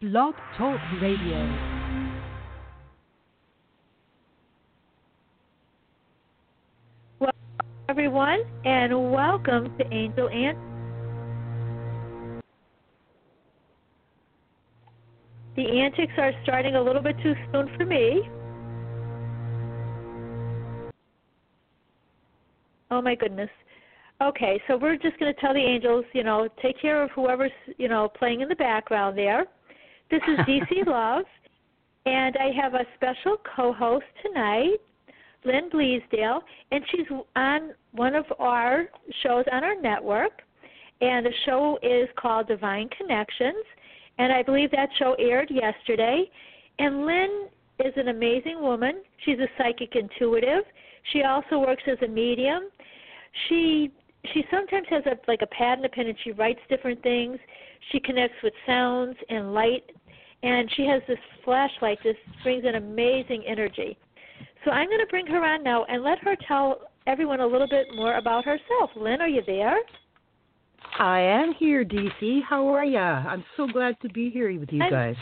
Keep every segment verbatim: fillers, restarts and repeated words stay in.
Blog Talk Radio. Well, everyone, and welcome to Angel Ant. The antics are starting a little bit too soon for me. Oh my goodness. Okay, so we're just going to tell the angels, you know, take care of whoever's, you know, playing in the background there. This is D C Love, and I have a special co-host tonight, Lynn Bleasdale, and she's on one of our shows on our network, and the show is called Divine Connections, and I believe that show aired yesterday. And Lynn is an amazing woman. She's a psychic intuitive. She also works as a medium. She she sometimes has a like a pad and a pen, and she writes different things. She connects with sounds and light, and she has this flashlight that brings an amazing energy. So I'm going to bring her on now and let her tell everyone a little bit more about herself. Lynn, are you there? I am here, D C. How are ya? I'm so glad to be here with you I'm, guys.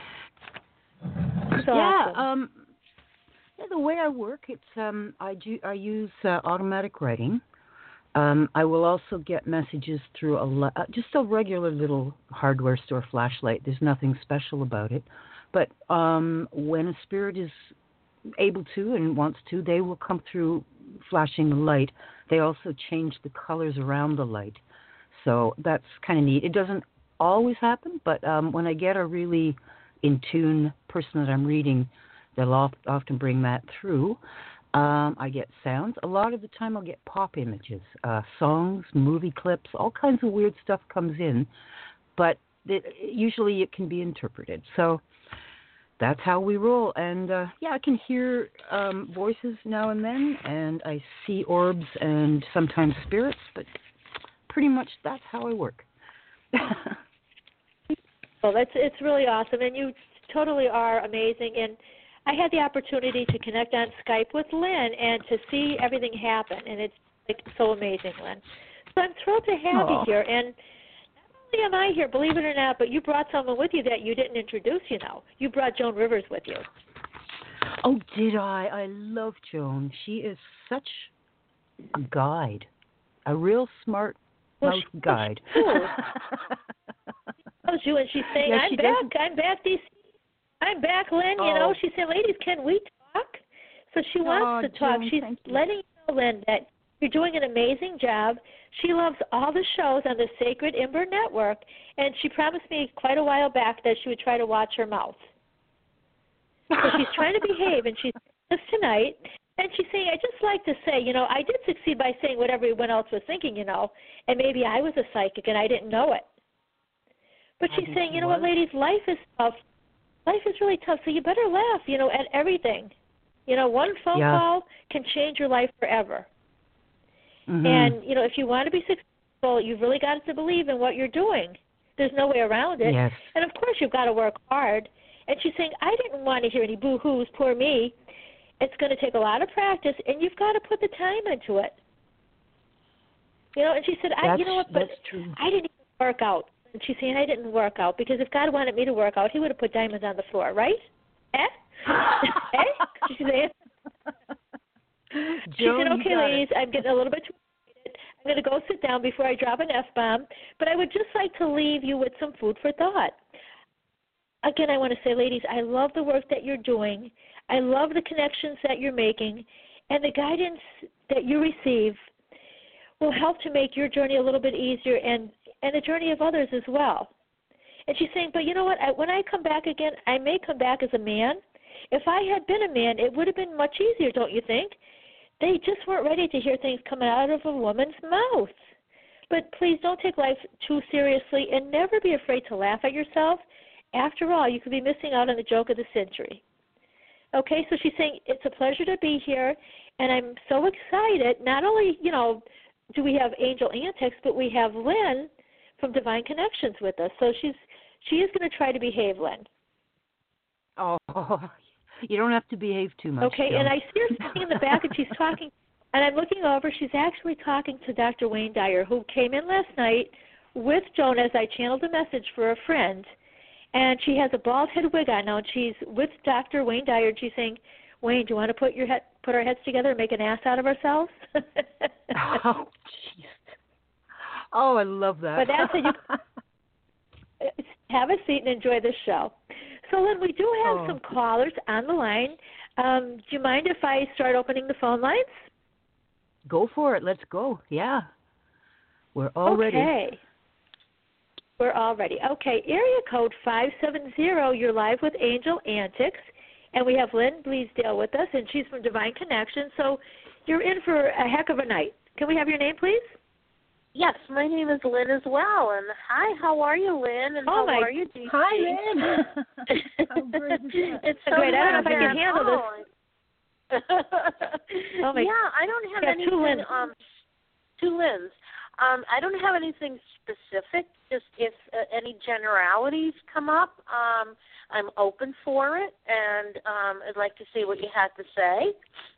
So yeah, awesome. um, yeah, the way I work, it's um, I do I use uh, automatic writing. Um, I will also get messages through a le- uh, just a regular little hardware store flashlight. There's nothing special about it, but um, when a spirit is able to and wants to, they will come through flashing the light. They also change the colors around the light, so that's kind of neat. It doesn't always happen, but um, when I get a really in tune person that I'm reading, they'll oft- often bring that through. Um, I get sounds. A lot of the time I'll get pop images, uh, songs, movie clips, all kinds of weird stuff comes in, but it, usually it can be interpreted. So that's how we roll. And, uh, yeah, I can hear um, voices now and then, and I see orbs and sometimes spirits, but pretty much that's how I work. Well, that's it's really awesome, and you totally are amazing. And I had the opportunity to connect on Skype with Lynn and to see everything happen, and it's like so amazing, Lynn. So I'm thrilled to have Aww. you here. And not only am I here, believe it or not, but you brought someone with you that you didn't introduce. You know, you brought Joan Rivers with you. Oh, did I? I love Joan. She is such a guide, a real smart Well, mouth she, guide. She knows you, and she's saying, Yeah, "I'm she back. doesn't- I'm back, D C. I'm back, Lynn." You Oh. know, she said, "Ladies, can we talk?" So she wants Oh, to talk. Joan, She's thank you. letting you know, Lynn, that you're doing an amazing job. She loves all the shows on the Sacred Ember Network, and she promised me quite a while back that she would try to watch her mouth. So she's trying to behave, and she's this tonight. And she's saying, "I just like to say, you know, I did succeed by saying what everyone else was thinking, you know, and maybe I was a psychic and I didn't know it." But I she's think saying, she you know what, was. ladies, life is tough. Life is really tough, so you better laugh, you know, at everything. You know, one phone Yeah. call can change your life forever. Mm-hmm. And, you know, if you want to be successful, you've really got to believe in what you're doing. There's no way around it. Yes. And, of course, you've got to work hard. And she's saying, I didn't want to hear any boo-hoos, poor me. It's going to take a lot of practice, and you've got to put the time into it. You know, and she said, I, That's, you know what, but that's true. I didn't even work out. And she's saying, I didn't work out, because if God wanted me to work out, he would have put diamonds on the floor, right? Eh? eh? She's saying, she Joan, said, you okay, got ladies, it. I'm getting a little bit too excited. I'm going to go sit down before I drop an F-bomb, but I would just like to leave you with some food for thought. Again, I want to say, ladies, I love the work that you're doing. I love the connections that you're making, and the guidance that you receive will help to make your journey a little bit easier and, and the journey of others as well. And she's saying, but you know what, I, when I come back again, I may come back as a man. If I had been a man, it would have been much easier, don't you think? They just weren't ready to hear things coming out of a woman's mouth. But please don't take life too seriously and never be afraid to laugh at yourself. After all, you could be missing out on the joke of the century. Okay, so she's saying, it's a pleasure to be here, and I'm so excited. Not only, you know, do we have Angel Antics, but we have Lynn from Divine Connections with us. So she's she is going to try to behave, Lynn. Oh, you don't have to behave too much. Okay, Joan. and I see her sitting in the back, and she's talking, and I'm looking over. She's actually talking to Doctor Wayne Dyer, who came in last night with Joan as I channeled a message for a friend. and she has a bald head wig on now, and she's with Doctor Wayne Dyer, and she's saying, Wayne, do you want to put your head, put our heads together and make an ass out of ourselves? Oh, jeez. Oh, I love that. But that's it. You have a seat and enjoy the show. So, Lynn, we do have oh. some callers on the line. Um, do you mind if I start opening the phone lines? Go for it. Let's go. Yeah. We're all okay. ready. Okay. We're all ready. Okay, area code five seven zero, you're live with Angel Antics. And we have Lynn Bleasdale with us, and she's from Divine Connection. So you're in for a heck of a night. Can we have your name, please? Yes, my name is Lynn as well. And hi, how are you, Lynn? And oh how my, are you, D C? Hi, Lynn. How great is that? It's so great. I don't know if I can that. handle oh. this. oh my, yeah, I don't have yeah, anything. Two Lynn. Um, two Lynn's. Um, I don't have anything specific. Just if uh, any generalities come up, um, I'm open for it, and um, I'd like to see what you had to say.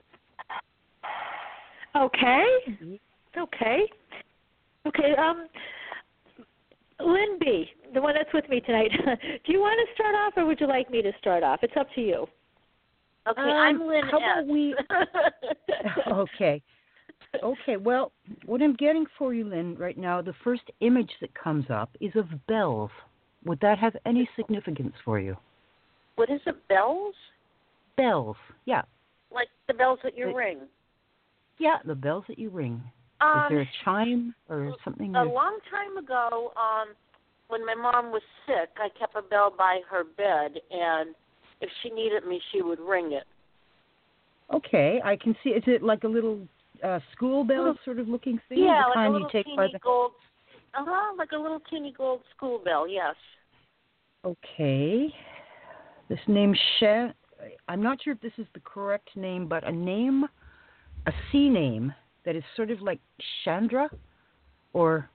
Okay. Okay. Okay. Um, Lynn B., the one that's with me tonight, do you want to start off, or would you like me to start off? It's up to you. Okay, um, I'm Lynn How S. about we... okay. Okay, well, what I'm getting for you, Lynn, right now, the first image that comes up is of bells. Would that have any significance for you? What is it, bells? Bells, yeah. Like the bells that you the, ring? Yeah, the bells that you ring. Um, is there a chime or something? A long time ago, um, when my mom was sick, I kept a bell by her bed, and if she needed me, she would ring it. Okay, I can see. Is it like a little uh, school bell little, sort of looking thing? Yeah, the like kind a little you take teeny by the... gold. Uh huh, like a little teeny gold school bell. Yes. Okay. This name Shan. I'm not sure if this is the correct name, but a name, a C name that is sort of like Chandra, or.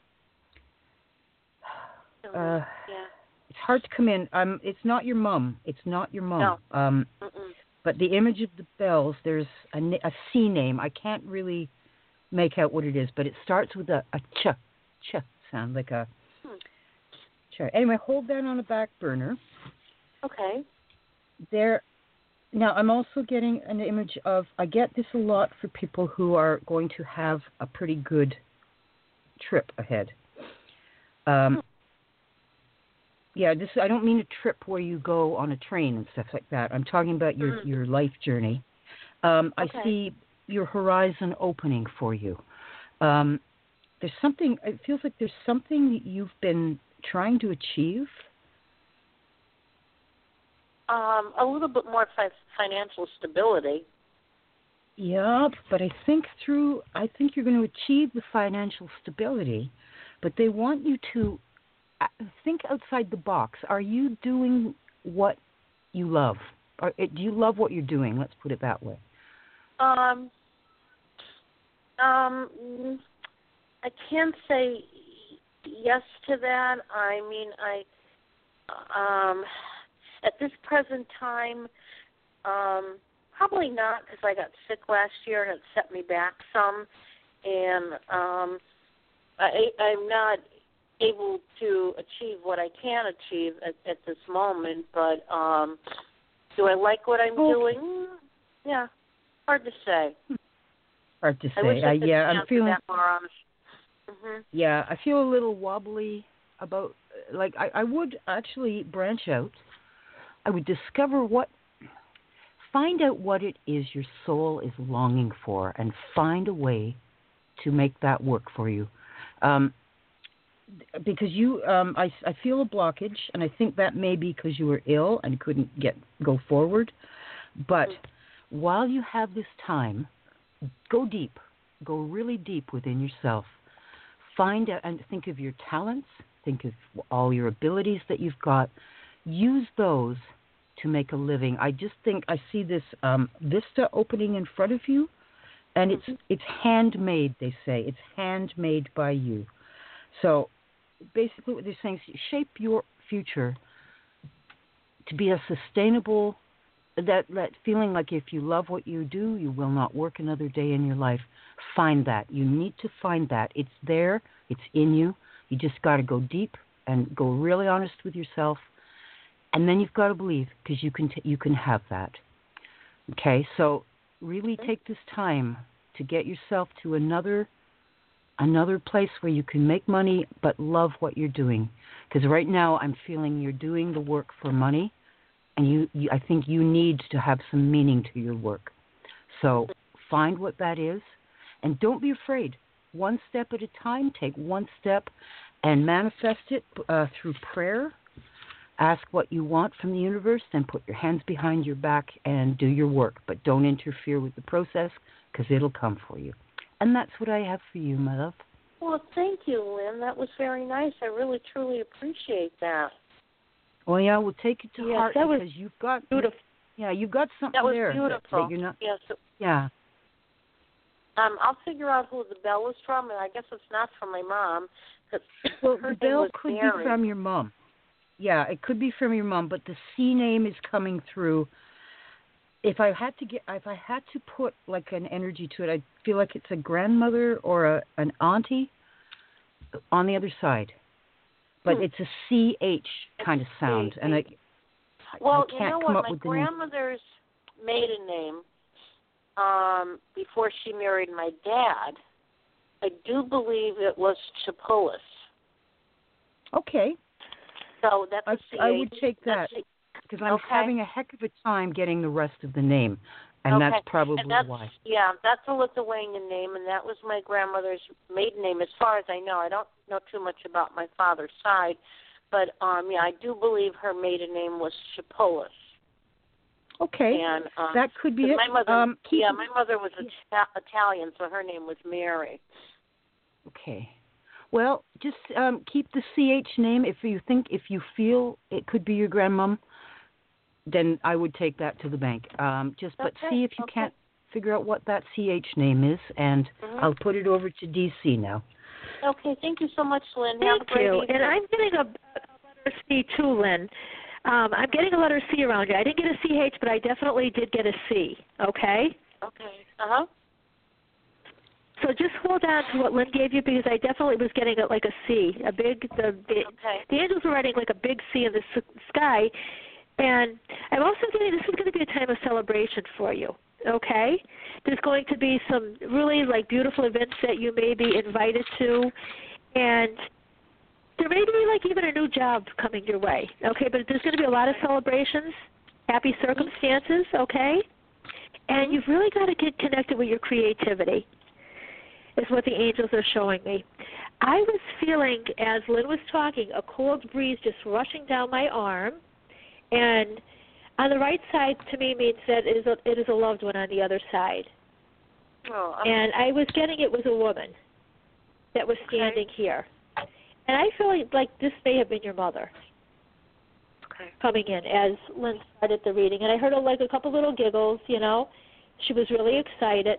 Uh, yeah. It's hard to come in. Um, it's not your mom. It's not your mom. No. Um, Mm-mm. but the image of the bells, there's a, a C name. I can't really make out what it is, but it starts with a, a ch, ch sound, like a Hmm. ch. Anyway, hold that on a back burner. Okay. There. Now, I'm also getting an image of, I get this a lot for people who are going to have a pretty good trip ahead. Um, Hmm. Yeah, this I don't mean a trip where you go on a train and stuff like that. I'm talking about your, Mm-hmm. your life journey. Um, Okay. I see your horizon opening for you. Um, there's something, it feels like there's something that you've been trying to achieve. Um, a little bit more fi- financial stability. Yeah, but I think through, I think you're going to achieve the financial stability, but they want you to think outside the box. Are you doing what you love? Or do you love what you're doing? Let's put it that way. Um, um, I can't say yes to that. I mean, I, um, at this present time, um, probably not, because I got sick last year and it set me back some, and um, I, I'm not able to achieve what I can achieve at, at this moment. But um, do I like what I'm okay. doing? Mm, yeah, hard to say. Hard to say. I wish I could uh, yeah, answer I'm feeling. that more honest. Mm-hmm. Yeah, I feel a little wobbly about. Like I, I would actually branch out. I would discover what. Find out what it is your soul is longing for, and find a way to make that work for you. Um, because you, um, I, I feel a blockage, and I think that may be because you were ill and couldn't get go forward. But mm-hmm. while you have this time, go deep, go really deep within yourself. Find out and think of your talents, think of all your abilities that you've got. Use those to make a living. I just think I see this um, vista opening in front of you, and it's it's handmade. They say it's handmade by you. So basically, what they're saying is shape your future to be a sustainable. That that feeling like if you love what you do, you will not work another day in your life. Find that. You need to find that. It's there. It's in you. You just got to go deep and go really honest with yourself. and then you've got to believe, because you can t- you can have that. Okay, so really take this time to get yourself to another another place where you can make money but love what you're doing. Because right now I'm feeling you're doing the work for money, and you, you I think you need to have some meaning to your work. So find what that is, and don't be afraid. One step at a time. Take one step and manifest it uh, through prayer. Ask what you want from the universe, then put your hands behind your back and do your work. But don't interfere with the process, because it'll come for you. And that's what I have for you, my love. Well, thank you, Lynn. That was very nice. I really, truly appreciate that. Well, yeah, we'll take it to yes, heart that because was you've got beautiful. Yeah, you've got something that was there beautiful. That, that you're not. Yes. Yeah. Um, I'll figure out who the bell is from, and I guess it's not from my mom. Cause well, her the bell was could Mary. be from your mom. Yeah, it could be from your mom, but the C name is coming through. If I had to get, if I had to put like an energy to it, I feel like it's a grandmother or a, an auntie on the other side, but hmm. it's a C H kind of sound, and I, well, I can't you know come what? up My with grandmother's maiden name, um, before she married my dad, I do believe it was Chipolis. Okay. So that's I, a C H. I would take that because I'm okay. having a heck of a time getting the rest of the name, and okay. that's probably and that's, why. Yeah, that's a Lithuanian name, and that was my grandmother's maiden name, as far as I know. I don't know too much about my father's side, but um, yeah, I do believe her maiden name was Chipolis. Okay, and, um, that could be it. My mother, um, keep yeah, my mother was Ita- Italian, so her name was Mary. Okay. Well, just um, keep the C H name. If you think, if you feel it could be your grandmom, then I would take that to the bank. Um, just, but okay. see if you okay. can't figure out what that C H name is, and mm-hmm. I'll put it over to D C now. Okay, thank you so much, Lynn. Thank Have a great you. evening. And I'm getting a, a letter C too, Lynn. Um, I'm getting a letter C around you. I didn't get a C H, but I definitely did get a C. Okay. Okay. Uh huh. So just hold on to what Lynn gave you, because I definitely was getting it like a C, a big. The the, okay. the angels were writing like a big C in the s- sky, and I'm also getting this is going to be a time of celebration for you. Okay, there's going to be some really like beautiful events that you may be invited to, and there may be like even a new job coming your way. Okay, but there's going to be a lot of celebrations, happy circumstances. Okay, and you've really got to get connected with your creativity, is what the angels are showing me. I was feeling, as Lynn was talking, a cold breeze just rushing down my arm, and on the right side to me means that it is a, it is a loved one on the other side. Oh, I'm and I was getting it was a woman that was standing okay. here. And I feel like, like this may have been your mother okay. coming in as Lynn started the reading. And I heard a, like a couple little giggles, you know. She was really excited.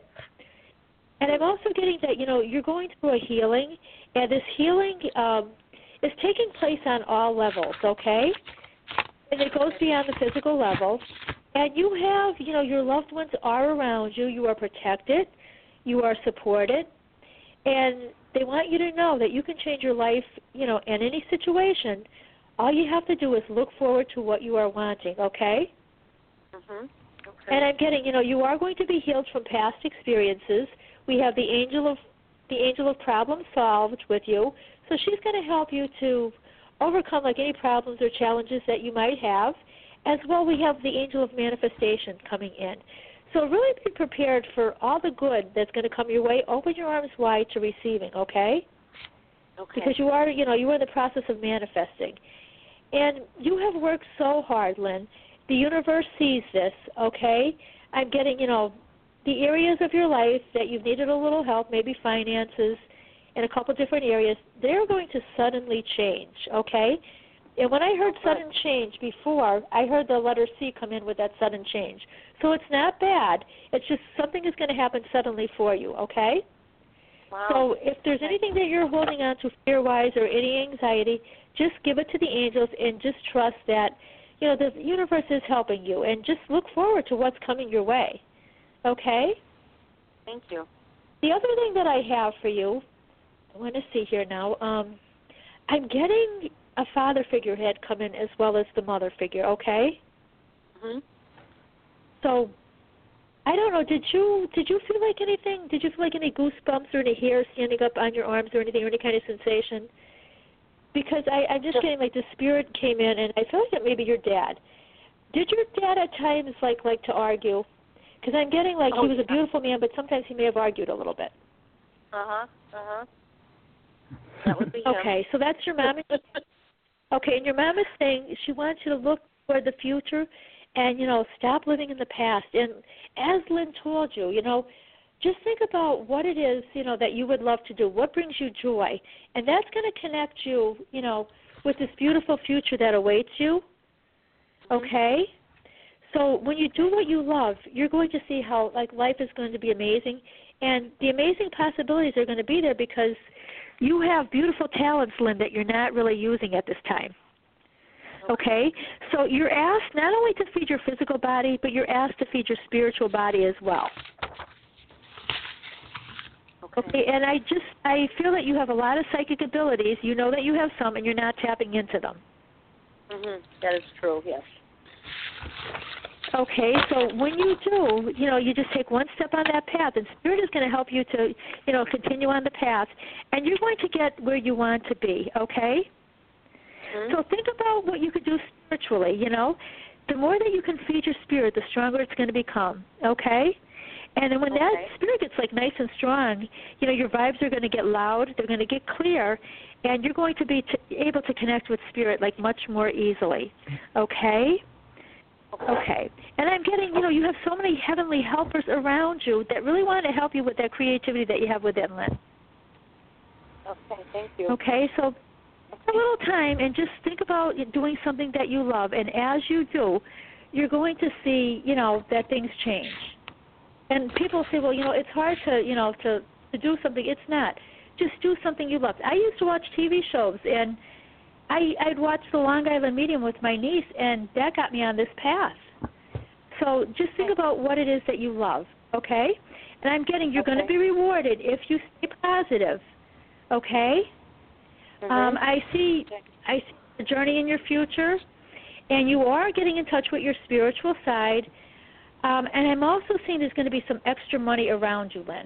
And I'm also getting that, you know, you're going through a healing, and this healing um, is taking place on all levels, okay? And it goes beyond the physical level. And you have, you know, your loved ones are around you. You are protected. You are supported. And they want you to know that you can change your life, you know, in any situation. All you have to do is look forward to what you are wanting, okay? Mhm. Okay. And I'm getting, you know, you are going to be healed from past experiences. We have the angel of the angel of problem solved with you, so she's going to help you to overcome like any problems or challenges that you might have. As well, we have the angel of manifestation coming in. So really be prepared for all the good that's going to come your way. Open your arms wide to receiving, okay? Okay. Because you are, you know, you are in the process of manifesting. And you have worked so hard, Lynn. The universe sees this, okay? I'm getting, you know, the areas of your life that you've needed a little help, maybe finances, in a couple different areas, they're going to suddenly change, okay? And when I heard okay. sudden change before, I heard the letter C come in with that sudden change. So it's not bad. It's just something is going to happen suddenly for you, okay? Wow. So if there's anything that you're holding on to fear-wise or any anxiety, just give it to the angels and just trust that, you know, the universe is helping you. And just look forward to what's coming your way, okay? Thank you. The other thing that I have for you, I want to see here now, um, I'm getting a father figure had come in as well as the mother figure, okay? Mhm. So, I don't know, did you did you feel like anything? Did you feel like any goosebumps or any hair standing up on your arms or anything, or any kind of sensation? Because I, I'm just getting like the spirit came in, and I feel like it may be your dad. Did your dad at times like like to argue? Because I'm getting like oh, he was yeah. a beautiful man, but sometimes he may have argued a little bit. Uh-huh, uh-huh. That would be him. Okay, so that's your mom. Okay, and your mom is saying she wants you to look toward the future and, you know, stop living in the past. And as Lynn told you, you know, just think about what it is, you know, that you would love to do, what brings you joy. And that's going to connect you, you know, with this beautiful future that awaits you, okay? So when you do what you love, you're going to see how, like, life is going to be amazing. And the amazing possibilities are going to be there because you have beautiful talents, Lynn, that you're not really using at this time. Okay? So you're asked not only to feed your physical body, but you're asked to feed your spiritual body as well. Okay. Okay, and I just, I feel that you have a lot of psychic abilities. You know that you have some, and you're not tapping into them. Mhm. That is true, yes. Okay, so when you do, you know, you just take one step on that path, and Spirit is going to help you to, you know, continue on the path, and you're going to get where you want to be, okay? Mm-hmm. So think about what you could do spiritually, you know. The more that you can feed your spirit, the stronger it's going to become, okay? And then when okay. that spirit gets, like, nice and strong, you know, your vibes are going to get loud, they're going to get clear, and you're going to be t- able to connect with Spirit, like, much more easily, okay? Okay. And I'm getting, you know, you have so many heavenly helpers around you that really want to help you with that creativity that you have within, Lynn. Okay, thank you. Okay, so take a little time and just think about doing something that you love. And as you do, you're going to see, you know, that things change. And people say, well, you know, it's hard to, you know, to, to do something. It's not. Just do something you love. I used to watch T V shows, and I, I'd watch The Long Island Medium with my niece, and that got me on this path. So just think about what it is that you love, okay? And I'm getting you're okay. going to be rewarded if you stay positive, okay? Mm-hmm. Um, I see I see the journey in your future, and you are getting in touch with your spiritual side. Um, and I'm also seeing there's going to be some extra money around you, Lynn.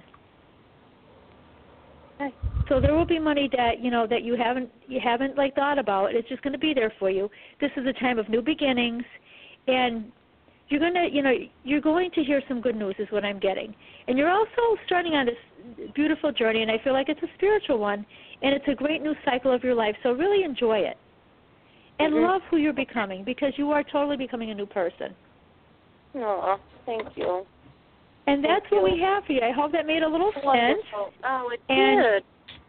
Okay. So there will be money that you know that you haven't you haven't like thought about. It's just going to be there for you. This is a time of new beginnings, and you're going to you know you're going to hear some good news is what I'm getting. And you're also starting on this beautiful journey, and I feel like it's a spiritual one, and it's a great new cycle of your life. So really enjoy it, and mm-hmm. love who you're becoming because you are totally becoming a new person. Oh, thank you. And that's Thank what you. we have for you. I hope that made a little Wonderful. sense. Oh, it and did.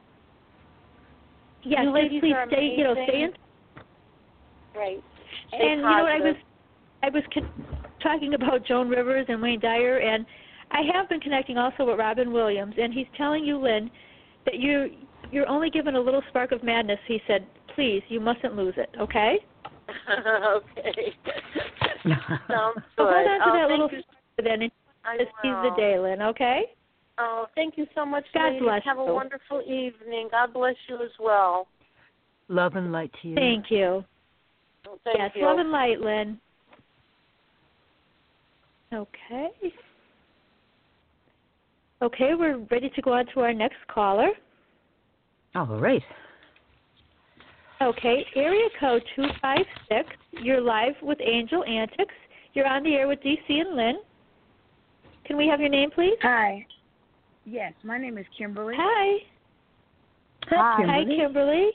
Yes, you ladies please are stay. amazing. You know, stay in. Right. Stay and positive. you know, I was, I was con- talking about Joan Rivers and Wayne Dyer, and I have been connecting also with Robin Williams, and he's telling you, Lynn, that you you're only given a little spark of madness. He said, please, you mustn't lose it. Okay. Okay. Sounds good. So hold on to oh, that little you. spark then, and I just seize will. the day, Lynn. Okay. Oh, thank you so much, God ladies. bless Have you. a wonderful evening. God bless you as well. Love and light to you. Thank you. Oh, thank yes, you. love and light, Lynn. Okay. Okay, we're ready to go on to our next caller. All right. Okay, area code two five six. You're live with Angel Antics. You're on the air with D C and Lynn. Can we have your name, please? Hi. Yes, my name is Kimberly. Hi. Hi, Hi, Kimberly. Kimberly.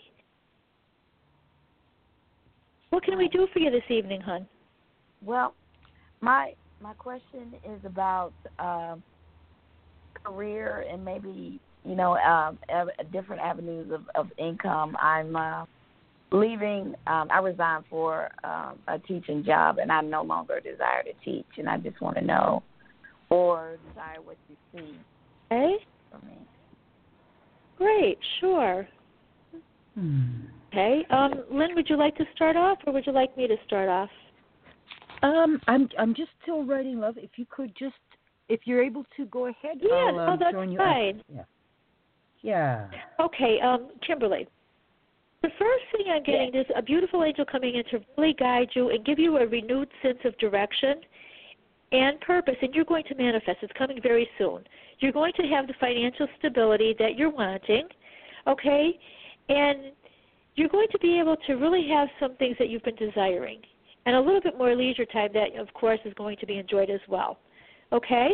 What can we do for you this evening, hon? Well, my my question is about uh, career and maybe, you know, um, av- different avenues of, of income. I'm uh, leaving. Um, I resigned for um, a teaching job, and I no longer desire to teach, and I just want to know or desire what you see Okay. for me. Great, sure. Hmm. Okay. Um, Lynn, would you like to start off, or would you like me to start off? Um, I'm I'm just still writing, love. If you could just, if you're able to, go ahead. Yeah, I'll, um, oh, that's join you. fine. Yeah. Yeah. Okay, um, Kimberly, The first thing I'm getting yes. is a beautiful angel coming in to really guide you and give you a renewed sense of direction and purpose, and you're going to manifest. It's coming very soon. You're going to have the financial stability that you're wanting, okay? And you're going to be able to really have some things that you've been desiring, and a little bit more leisure time that, of course, is going to be enjoyed as well, okay?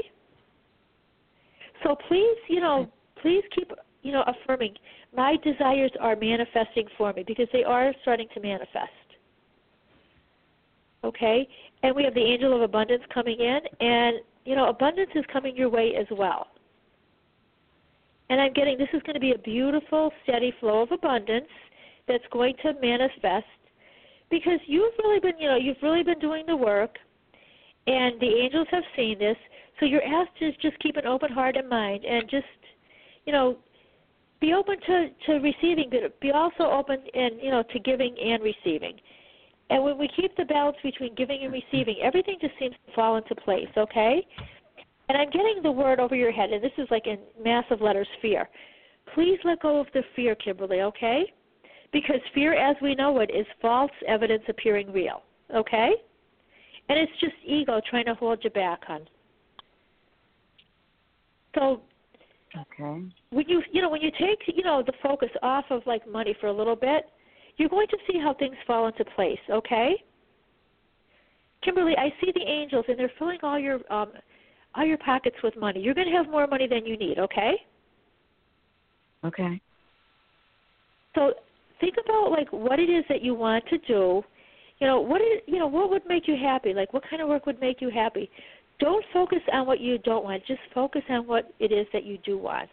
So please, you know, please keep, you know, affirming, my desires are manifesting for me, because they are starting to manifest, okay? And we have the angel of abundance coming in, and, you know, abundance is coming your way as well. And I'm getting this is going to be a beautiful, steady flow of abundance that's going to manifest, because you've really been, you know, you've really been doing the work, and the angels have seen this. So you're asked to just keep an open heart and mind, and just, you know, be open to, to receiving, but be also open and, you know, to giving and receiving. And when we keep the balance between giving and receiving, everything just seems to fall into place, okay? And I'm getting the word over your head, and this is like in massive letters, fear. Please let go of the fear, Kimberly, okay? Because fear, as we know it, is false evidence appearing real, okay? And it's just ego trying to hold you back, hon. So Okay. when you, you know, when you take, you know, the focus off of, like, money for a little bit, you're going to see how things fall into place, okay? Kimberly, I see the angels, and they're filling all your um, all your pockets with money. You're going to have more money than you need, okay? Okay. So think about, like, what it is that you want to do. You know, what is, you know, what would make you happy? Like, what kind of work would make you happy? Don't focus on what you don't want. Just focus on what it is that you do want.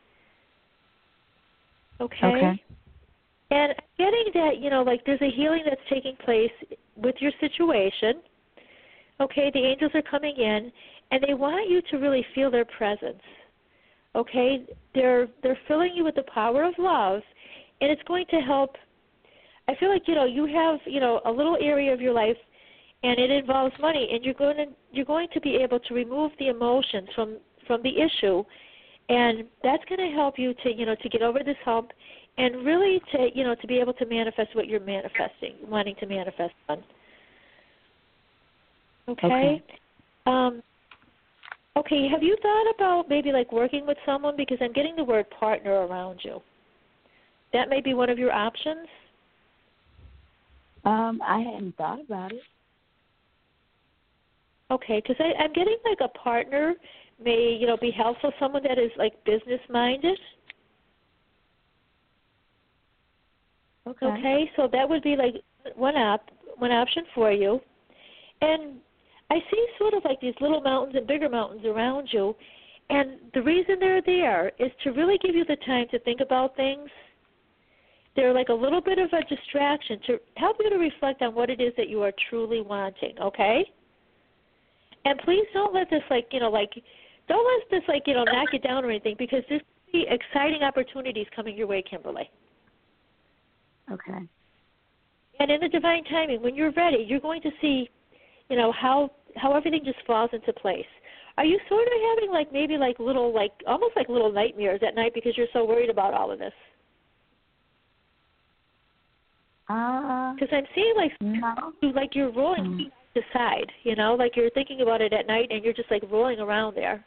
Okay? Okay. And I'm getting that, you know, like there's a healing that's taking place with your situation. Okay, the angels are coming in, and they want you to really feel their presence. Okay, they're they're filling you with the power of love, and it's going to help. I feel like, you know, you have, you know, a little area of your life, and it involves money, and you're going to you're going to be able to remove the emotions from from the issue, and that's going to help you to, you know, to get over this hump, and really to, you know, to be able to manifest what you're manifesting, wanting to manifest on. Okay. Okay. Um, okay. Have you thought about maybe like working with someone, because I'm getting the word partner around you? That may be one of your options. Um, I hadn't thought about it. Okay, because I'm getting like a partner may, you know, be helpful. Someone that is like business minded. Okay. Okay, so that would be like one op one option for you. And I see sort of like these little mountains and bigger mountains around you, and the reason they're there is to really give you the time to think about things. They're like a little bit of a distraction to help you to reflect on what it is that you are truly wanting, okay? And please don't let this like, you know, like, don't let this like, you know, knock you down or anything, because there's going to be exciting opportunities coming your way, Kimberly. Okay. And in the divine timing, when you're ready, you're going to see, you know, how how everything just falls into place. Are you sort of having like maybe like little like almost like little nightmares at night because you're so worried about all of this? Uh, Because I'm seeing like no. you like you're rolling Mm. to the side, you know, like you're thinking about it at night and you're just like rolling around there.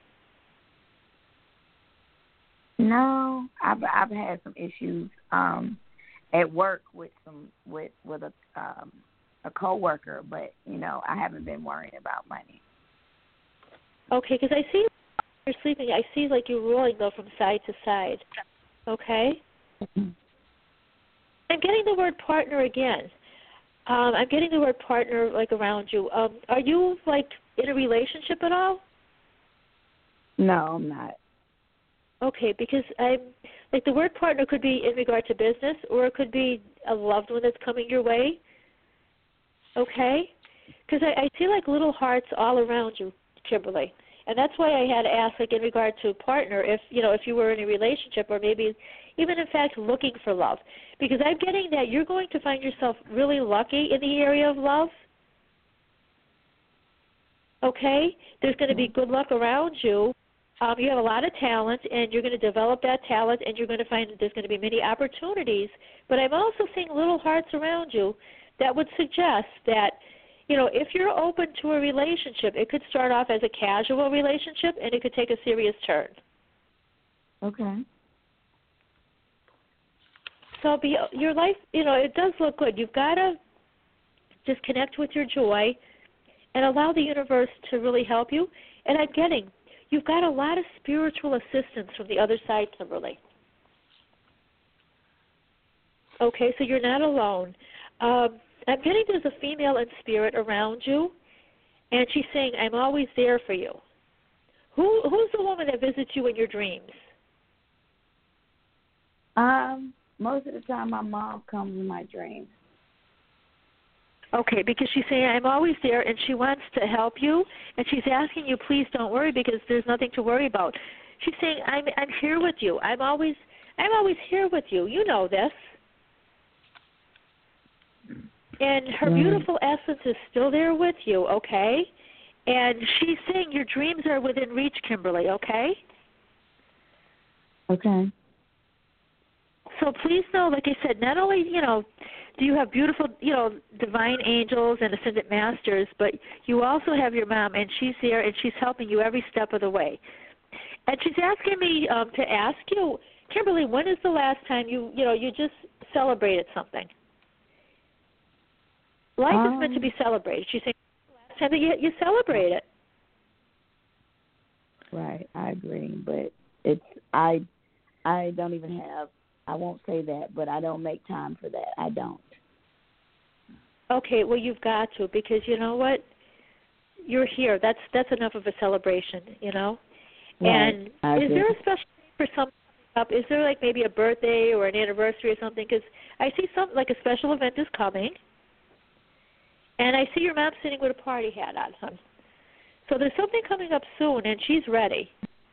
No, I've I've had some issues um, at work with some with with a um, a coworker, but you know I haven't been worrying about money. Okay, because I see you're sleeping. I see like you're rolling though from side to side. Okay. Mm-hmm. I'm getting the word partner again. Um, I'm getting the word partner like around you. Um, are you like in a relationship at all? No, I'm not. Okay, because I'm like the word partner could be in regard to business, or it could be a loved one that's coming your way. Okay, because I, I see like little hearts all around you, Kimberly, and that's why I had to ask, like in regard to a partner, if you know if you were in a relationship, or maybe even in fact looking for love, because I'm getting that you're going to find yourself really lucky in the area of love. Okay, there's going to be good luck around you. Um, you have a lot of talent, and you're going to develop that talent, and you're going to find that there's going to be many opportunities. But I'm also seeing little hearts around you that would suggest that, you know, if you're open to a relationship, it could start off as a casual relationship, and it could take a serious turn. Okay. So be, your life, you know, it does look good. You've got to just connect with your joy and allow the universe to really help you. And I'm getting, you've got a lot of spiritual assistance from the other side, Kimberly. Okay, so you're not alone. Um, I'm getting there's a female in spirit around you, and she's saying, I'm always there for you. Who Who's the woman that visits you in your dreams? Um, most of the time my mom comes in my dreams. Okay, because she's saying, I'm always there, and she wants to help you, and she's asking you, please don't worry, because there's nothing to worry about. She's saying, I'm I'm here with you. I'm always I'm always here with you. You know this. And her Right. beautiful essence is still there with you, okay? And she's saying your dreams are within reach, Kimberly, okay? Okay. So please know, like I said, not only, you know, do you have beautiful, you know, divine angels and ascended masters, but you also have your mom, and she's there, and she's helping you every step of the way. And she's asking me um, to ask you, Kimberly, when is the last time you, you know, you just celebrated something? Life um, is meant to be celebrated. She's saying the last time that you, you celebrate it. Right, I agree, but it's I I don't even have. I won't say that, but I don't make time for that. I don't. Okay, well, you've got to, because you know what? You're here. That's that's enough of a celebration, you know? Right. And I is agree. there a special day for something up? Is there like maybe a birthday or an anniversary or something? Because I see something like a special event is coming, and I see your mom sitting with a party hat on, hon. So there's something coming up soon, and she's ready.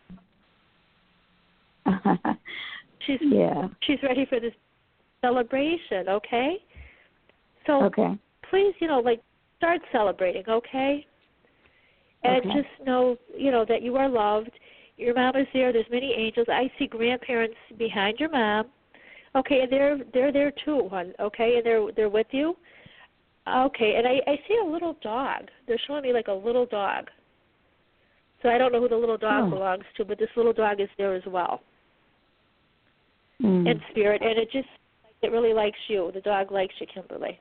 She's yeah. she's ready for this celebration, okay? So Okay. please, you know, like start celebrating, okay? And Okay. just know, you know, that you are loved. Your mom is there. There's many angels. I see grandparents behind your mom. Okay, and they're they're there too, hon. Okay, and they're they're with you. Okay, and I, I see a little dog. They're showing me like a little dog. So I don't know who the little dog Oh. belongs to, but this little dog is there as well. Mm. In spirit, and it just it really likes you. The dog likes you, Kimberly.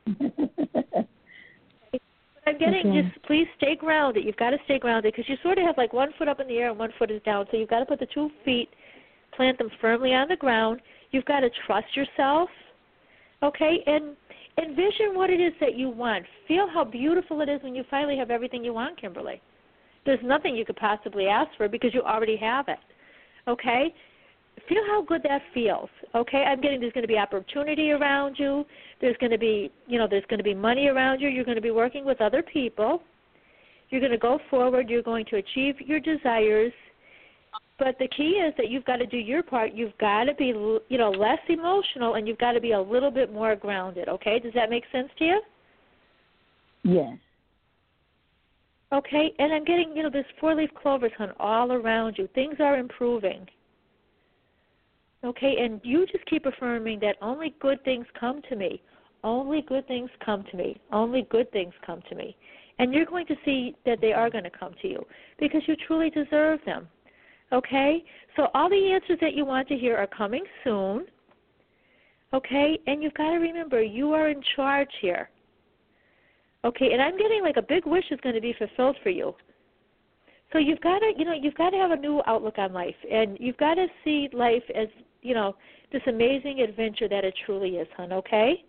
I'm getting Okay. just please stay grounded. You've got to stay grounded because you sort of have like one foot up in the air and one foot is down. So you've got to put the two feet, plant them firmly on the ground. You've got to trust yourself, okay, and envision what it is that you want. Feel how beautiful it is when you finally have everything you want, Kimberly. There's nothing you could possibly ask for because you already have it, okay? Feel how good that feels, okay? I'm getting there's going to be opportunity around you. There's going to be, you know, there's going to be money around you. You're going to be working with other people. You're going to go forward. You're going to achieve your desires. But the key is that you've got to do your part. You've got to be, you know, less emotional, and you've got to be a little bit more grounded, okay? Does that make sense to you? Yes. Okay, and I'm getting, you know, there's four-leaf clovers on all around you. Things are improving. Okay, and you just keep affirming that only good things come to me. Only good things come to me. Only good things come to me. And you're going to see that they are going to come to you because you truly deserve them. Okay? So all the answers that you want to hear are coming soon. Okay? And you've got to remember, you are in charge here. Okay, and I'm getting like a big wish is going to be fulfilled for you. So you've got to, you know, you've got to have a new outlook on life, and you've got to see life as, you know, this amazing adventure that it truly is, hon. Okay?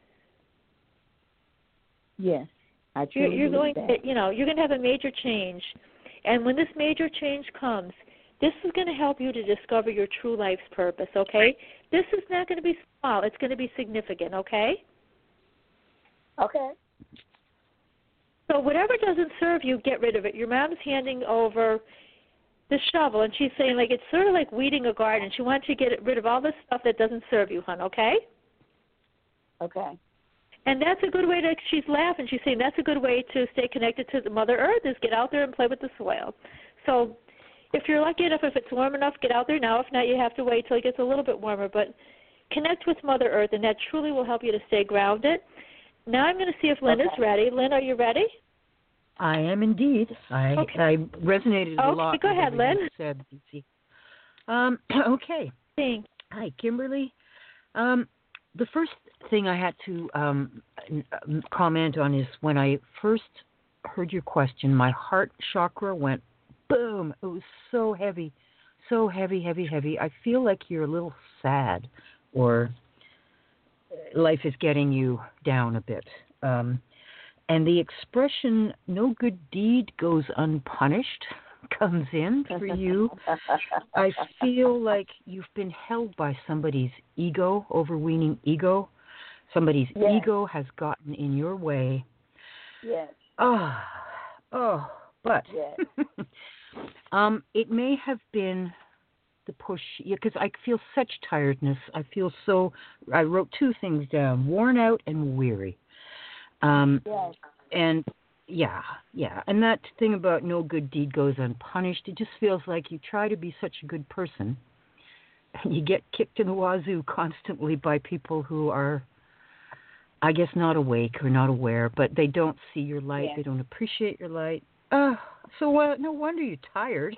Yes, I You're, truly you're believe going, that. to, you know, you're going to have a major change, and when this major change comes, this is going to help you to discover your true life's purpose. Okay? This is not going to be small; it's going to be significant. Okay? Okay. So whatever doesn't serve you, get rid of it. Your mom's handing over the shovel, and she's saying, like, it's sort of like weeding a garden. She wants you to get rid of all the stuff that doesn't serve you, hon, okay? Okay. And that's a good way to, she's laughing. She's saying that's a good way to stay connected to the Mother Earth is get out there and play with the soil. So, if you're lucky enough, if it's warm enough, get out there now. If not, you have to wait till it gets a little bit warmer. But connect with Mother Earth, and that truly will help you to stay grounded. Now I'm going to see if Lynn Okay. is ready. Lynn, are you ready? I am indeed. I Okay. I resonated a Okay, lot go with ahead, everything Lynn. you said, D C. Um, okay. Thanks. Hi, Kimberly. Um, the first thing I had to um, comment on is when I first heard your question, my heart chakra went boom. It was so heavy, so heavy, heavy, heavy. I feel like you're a little sad, or life is getting you down a bit. Um, and the expression "no good deed goes unpunished" comes in for you. I feel like you've been held by somebody's ego, overweening ego. Somebody's Yes. ego has gotten in your way. Yes. Oh, oh, but Yes. um, it may have been the push, because I feel such tiredness. I feel so, I wrote two things down, worn out and weary. Um, Yes. and yeah, yeah. And that thing about no good deed goes unpunished, it just feels like you try to be such a good person, and you get kicked in the wazoo constantly by people who are, I guess, not awake or not aware, but they don't see your light. Yes. They don't appreciate your light. Uh, so uh, no wonder you're tired.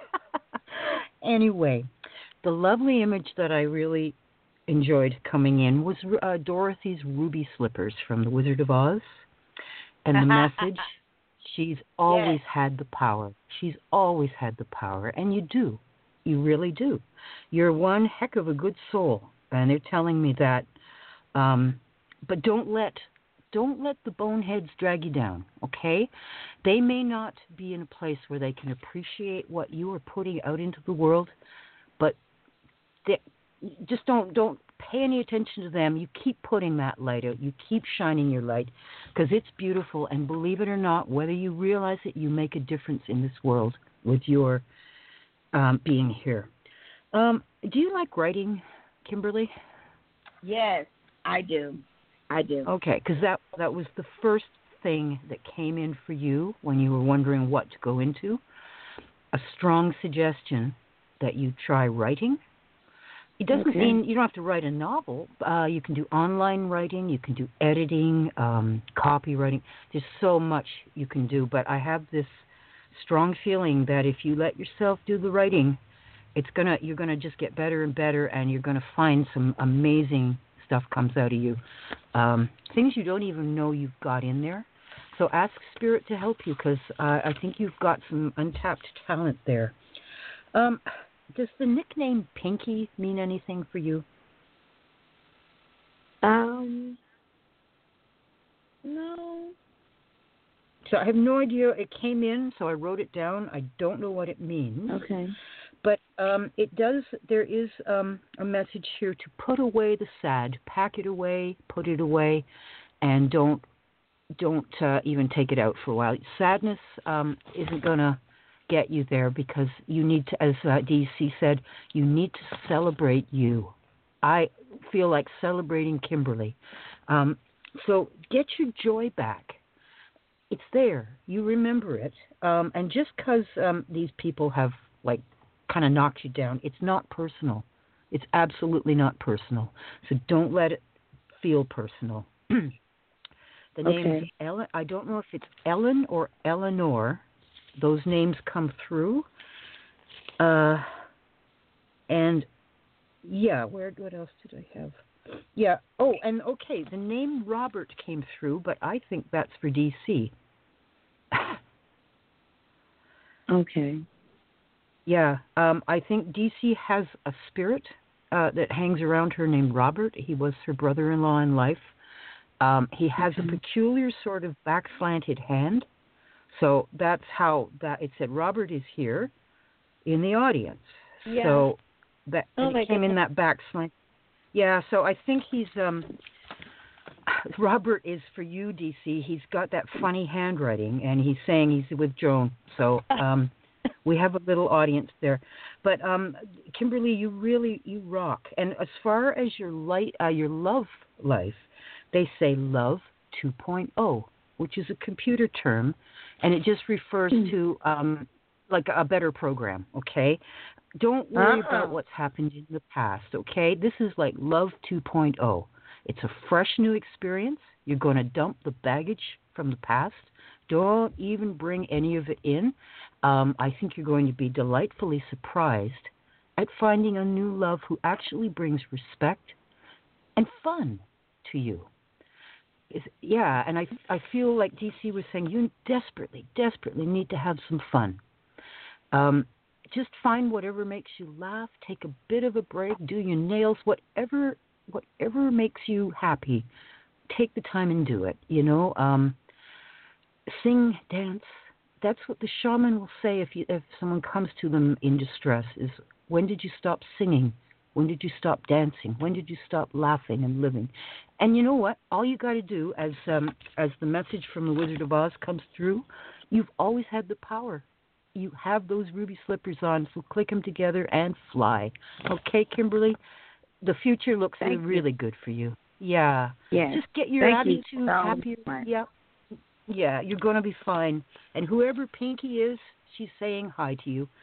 Anyway, the lovely image that I really enjoyed coming in was uh, Dorothy's ruby slippers from The Wizard of Oz. And the message, she's always Yes. had the power. She's always had the power. And you do. You really do. You're one heck of a good soul. And they're telling me that. Um, but don't let don't let the boneheads drag you down, okay? They may not be in a place where they can appreciate what you are putting out into the world, but they, just don't don't pay any attention to them. You keep putting that light out. You keep shining your light, because it's beautiful. And believe it or not, whether you realize it, you make a difference in this world with your um, being here. Um, do you like writing, Kimberly? Yes, I do. I do. Okay, because that that was the first thing that came in for you when you were wondering what to go into. A strong suggestion that you try writing. It doesn't Okay. mean you don't have to write a novel. Uh, you can do online writing. You can do editing, um, copywriting. There's so much you can do. But I have this strong feeling that if you let yourself do the writing, it's gonna you're gonna just get better and better, and you're gonna find some amazing stuff comes out of you. Um, things you don't even know you've got in there. So ask Spirit to help you, because uh, I think you've got some untapped talent there. Um, does the nickname Pinky mean anything for you? Um. No. So I have no idea. It came in, so I wrote it down. I don't know what it means. Okay. But um, it does. There is um, a message here to put away the sad, pack it away, put it away, and don't don't uh, even take it out for a while. Sadness um, isn't going to get you there, because you need to, as uh, D C said, you need to celebrate you. I feel like celebrating Kimberly. Um, so get your joy back. It's there. You remember it. Um, and just because um, these people have like kind of knocked you down, it's not personal. It's absolutely not personal. So don't let it feel personal. The name Okay. is Ellen. I don't know if it's Ellen or Eleanor. Those names come through. Uh, and yeah, where? What else did I have? Yeah. Oh, and okay, the name Robert came through, but I think that's for D C. Okay. Yeah, um, I think D C has a spirit uh, that hangs around her named Robert. He was her brother-in-law in life. Um, he has Okay. a peculiar sort of back-slanted hand. So that's how that it said Robert is here in the audience. Yeah. So that Oh, and my it came in that back slant. Yeah, so I think he's um Robert is for you, D C. He's got that funny handwriting, and he's saying he's with Joan. So um we have a little audience there. But um Kimberly, you really you rock. And as far as your light uh, your love life, they say love two point oh, which is a computer term, and it just refers Mm. to um like a better program, okay? Don't worry Uh-uh. about what's happened in the past, okay? This is like Love two point oh. It's a fresh new experience. You're going to dump the baggage from the past. Don't even bring any of it in. Um, I think you're going to be delightfully surprised at finding a new love who actually brings respect and fun to you. Is, yeah, and I I feel like D C was saying you desperately, desperately need to have some fun. Um, just find whatever makes you laugh. Take a bit of a break. Do your nails. Whatever whatever makes you happy. Take the time and do it. You know, um, sing, dance. That's what the shaman will say if you if someone comes to them in distress. Is when did you stop singing? When did you stop dancing? When did you stop laughing and living? And you know what? All you got to do, as um, as the message from the Wizard of Oz comes through, you've always had the power. You have those ruby slippers on, so click them together and fly. Okay, Kimberly? The future looks Thank really you. good for you. Yeah. Yes. Just get your Thank you attitude so happier. much. Yeah. Yeah, you're going to be fine. And whoever Pinky is, she's saying hi to you.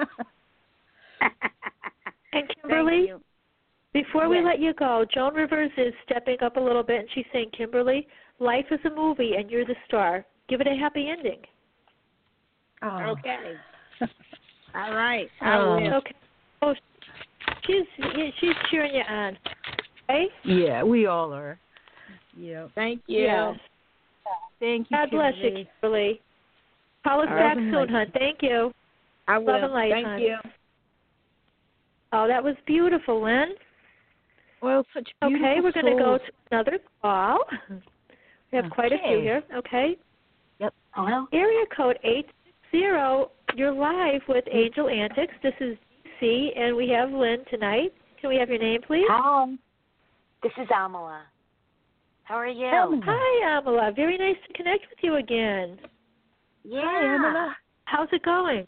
And Kimberly, Thank you. before Yes. we let you go, Joan Rivers is stepping up a little bit, and she's saying, Kimberly, life is a movie, and you're the star. Give it a happy ending. Oh. Okay. All right. I Oh. will. Okay. Oh, she's yeah, she's cheering you on. Okay? Yeah, we all are. Yeah. Thank you. Yes. Thank you, God bless you, Kimberly. Kimberly. Call us All back right. soon, hon. Thank you. I will. Love and light, Thank hon. you. Oh, that was beautiful, Lynn. Well, such beautiful Okay, we're going to go souls. to another call. We have quite a few Okay. here. Okay. Yep. Hello? Area code eight zero. You're live with Angel Antics. This is D C, and we have Lynn tonight. Can we have your name, please? Hi. This is Amala. How are you? Amala. Hi, Amala. Very nice to connect with you again. Yeah. Hi, Amala. How's it going?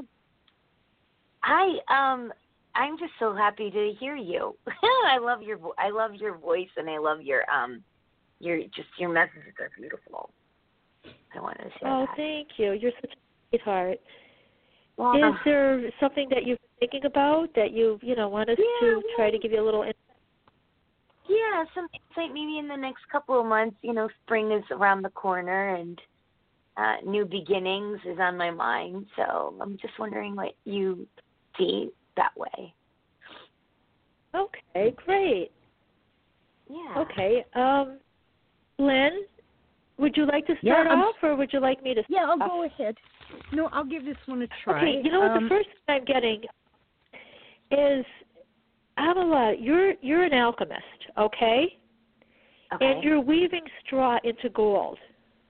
Hi. Um, I'm just so happy to hear you. I love your vo- I love your voice, and I love your um your just your messages are beautiful. I wanted to share Oh, that. thank you. You're such a sweetheart. Well, Is there something that you've been thinking about that you, you know, want us Yeah, to try to give you a little insight? yeah, some insight maybe in the next couple of months. You know, spring is around the corner, and uh, new beginnings is on my mind. So I'm just wondering what you see that way. Okay, great. Yeah. Okay. Um, Lynn, would you like to Yeah, start I'm- off, or would you like me to Yeah, I'll start go off? ahead. No, I'll give this one a try. Okay, you know what Um, the first thing I'm getting is, Amala, you're you're an alchemist, okay? Okay. And you're weaving straw into gold.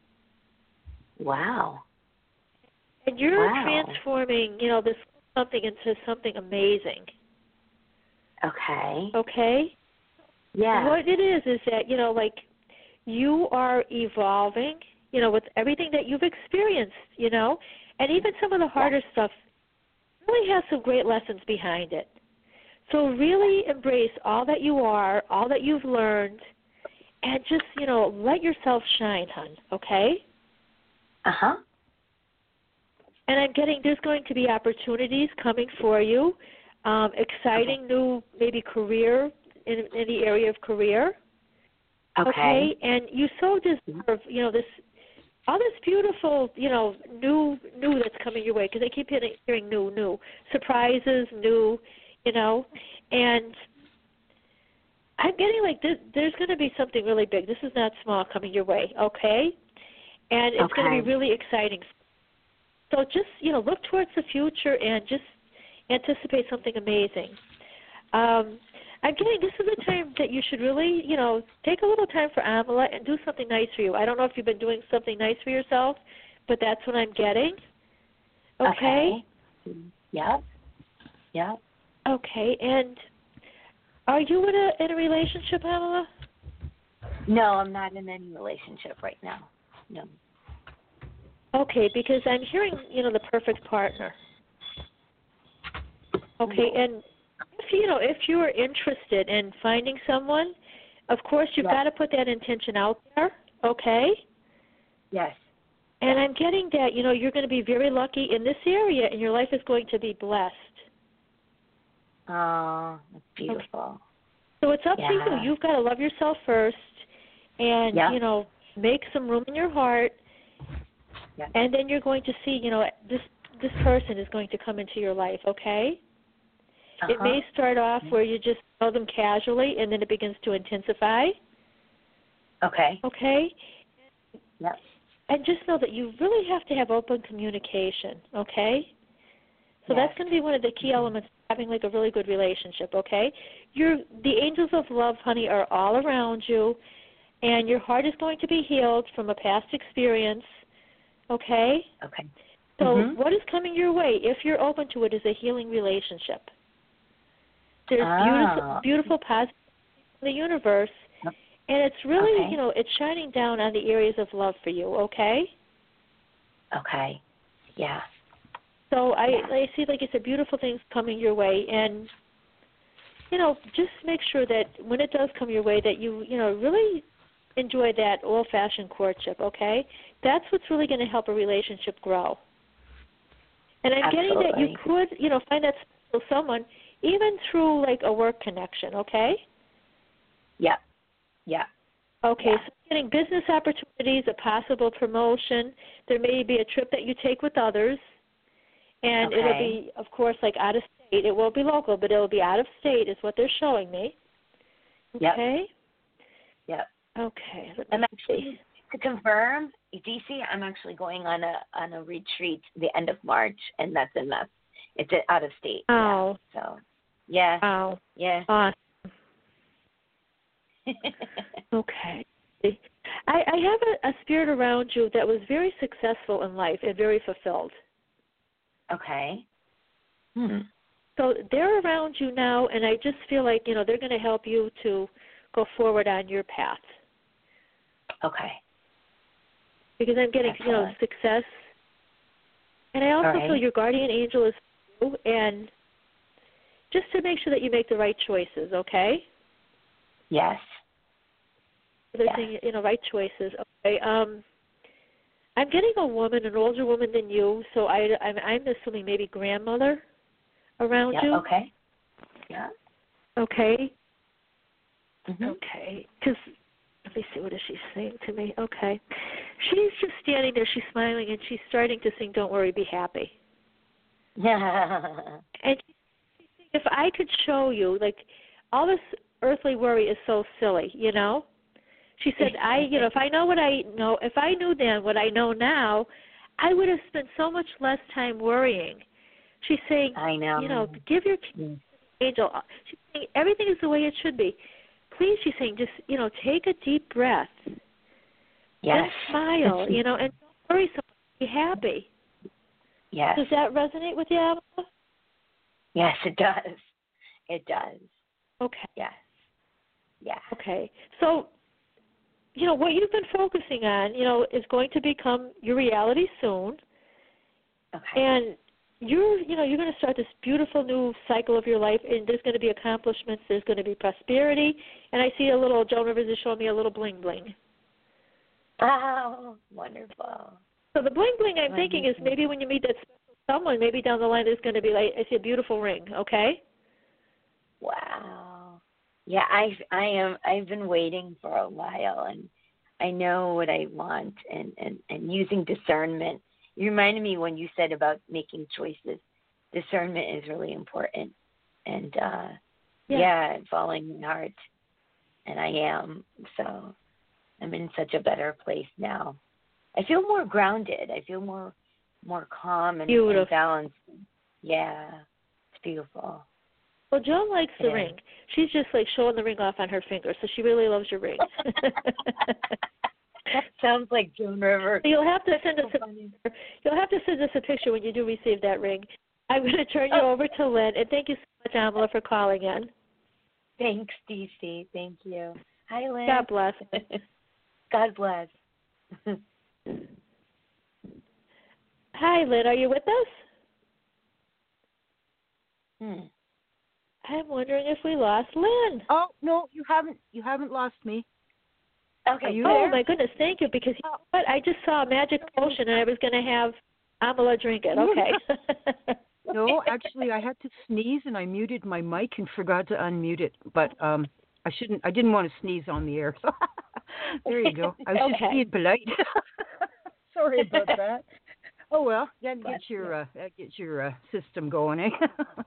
Wow. And you're Wow. transforming, you know, this something into something amazing. Okay. Okay? Yeah. What it is is that, you know, like you are evolving, you know, with everything that you've experienced, you know, and even some of the harder stuff really has some great lessons behind it. So really embrace all that you are, all that you've learned, and just, you know, let yourself shine, hon, okay? Uh-huh. And I'm getting there's going to be opportunities coming for you, um, exciting Okay. new maybe career in, in the area of career. Okay. And you so deserve, you know, this all this beautiful, you know, new new that's coming your way because I keep hearing, hearing new, new surprises, new, you know, and I'm getting like this, there's going to be something really big. This is not small coming your way, okay? And it's going to Okay. be really exciting. So just, you know, look towards the future and just anticipate something amazing. Um, I'm getting this is a time that you should really, you know, take a little time for Amala and do something nice for you. I don't know if you've been doing something nice for yourself, but that's what I'm getting. Okay? Okay. Yep. Yep. Okay. And are you in a in a relationship, Amala? No, I'm not in any relationship right now. No. Okay, because I'm hearing, you know, the perfect partner. Okay, and if you know, if you are interested in finding someone, of course you've Yes. got to put that intention out there. Okay. Yes. And I'm getting that, you know, you're going to be very lucky in this area and your life is going to be blessed. Oh, that's beautiful. Okay. So it's up yeah. to you. You've got to love yourself first and, yep. you know, make some room in your heart. Yep. And then you're going to see, you know, this this person is going to come into your life, okay? Uh-huh. It may start off where you just know them casually and then it begins to intensify. Okay. Okay? Yep. And just know that you really have to have open communication, okay? So yes. that's going to be one of the key elements of having like a really good relationship, okay? You're, the angels of love, honey, are all around you, and your heart is going to be healed from a past experience, okay? Okay. So mm-hmm. what is coming your way, if you're open to it, is a healing relationship. There's oh. beautiful, beautiful positive in the universe, and it's really, okay. you know, it's shining down on the areas of love for you, okay? Okay. Yeah. So I, yeah. I see, like I said, beautiful things coming your way, and, you know, just make sure that when it does come your way that you, you know, really enjoy that old-fashioned courtship, okay? That's what's really going to help a relationship grow. And I'm Absolutely. getting that you could, you know, find that special someone even through, like, a work connection, okay? Yeah. Yeah. Okay, yeah. so getting business opportunities, a possible promotion. There may be a trip that you take with others, and okay. it'll be, of course, like out of state. It won't be local, but it'll be out of state is what they're showing me. Okay? Yep. yep. Okay. Let me I'm actually, see. to confirm, D C, I'm actually going on a on a retreat the end of March, and that's in the, it's out of state. Oh. Yeah, so, yeah. Oh. Yeah. Awesome. Okay. I, I have a, a spirit around you that was very successful in life and very fulfilled. Okay. Hmm. So they're around you now, and I just feel like, you know, they're going to help you to go forward on your path. Okay. Because I'm getting, Excellent. you know, success. And I also right. feel your guardian angel is you, and just to make sure that you make the right choices, okay? Yes. They're yes. saying, you know, right choices. Okay. Um, I'm getting a woman, an older woman than you, so I, I'm, I'm assuming maybe grandmother around yeah, you. Okay. Yeah. Okay. Mm-hmm. Okay. Because, let me see, what is she saying to me? Okay. She's just standing there, she's smiling, and she's starting to sing, "Don't Worry, Be Happy." Yeah. And if I could show you, like, all this earthly worry is so silly, you know? She said, I, you know, if I know what I know, if I knew then what I know now, I would have spent so much less time worrying. She's saying, I know. you know, give your mm. angel. She's saying everything is the way it should be. Please, she's saying, just, you know, take a deep breath. Yes. And smile, you know, and don't worry so much. Be happy. Yes. Does that resonate with you, Alma? Yes, it does. It does. Okay. Yes. Yeah. Okay. So, you know, what you've been focusing on, you know, is going to become your reality soon. Okay. And you're, you know, you're going to start this beautiful new cycle of your life, and there's going to be accomplishments, there's going to be prosperity, and I see a little, Joan Rivers is showing me a little bling bling. Oh, wonderful. So the bling bling I'm wonderful. thinking is maybe when you meet that special someone, maybe down the line there's going to be, like, I see a beautiful ring, okay? Wow. Yeah, I I am I've been waiting for a while, and I know what I want, and, and, and using discernment. You reminded me when you said about making choices. Discernment is really important. And uh yeah, yeah following my heart. And I am. So I'm in such a better place now. I feel more grounded. I feel more more calm and, and balanced. Yeah. It's beautiful. Well, Joan likes the yeah. ring. She's just like showing the ring off on her finger, so she really loves your ring. That sounds like Joan Rivers. You'll have to send us a you'll have to send us a picture when you do receive that ring. I'm going to turn you over to Lynn, and thank you so much, Amala, for calling in. Thanks, D C. Thank you. Hi, Lynn. God bless. God bless. Hi, Lynn. Are you with us? Hmm. I'm wondering if we lost Lynn. Oh no, you haven't. You haven't lost me. Okay. Are you Oh there? my goodness, thank you. Because you know what? I just saw a magic potion, and I was going to have Amala drink it. Okay. No, actually, I had to sneeze, and I muted my mic and forgot to unmute it. But um, I shouldn't. I didn't want to sneeze on the air. So there you go. I was Okay. just being polite. Sorry about that. Oh well, that gets your uh, that gets your uh, system going, eh?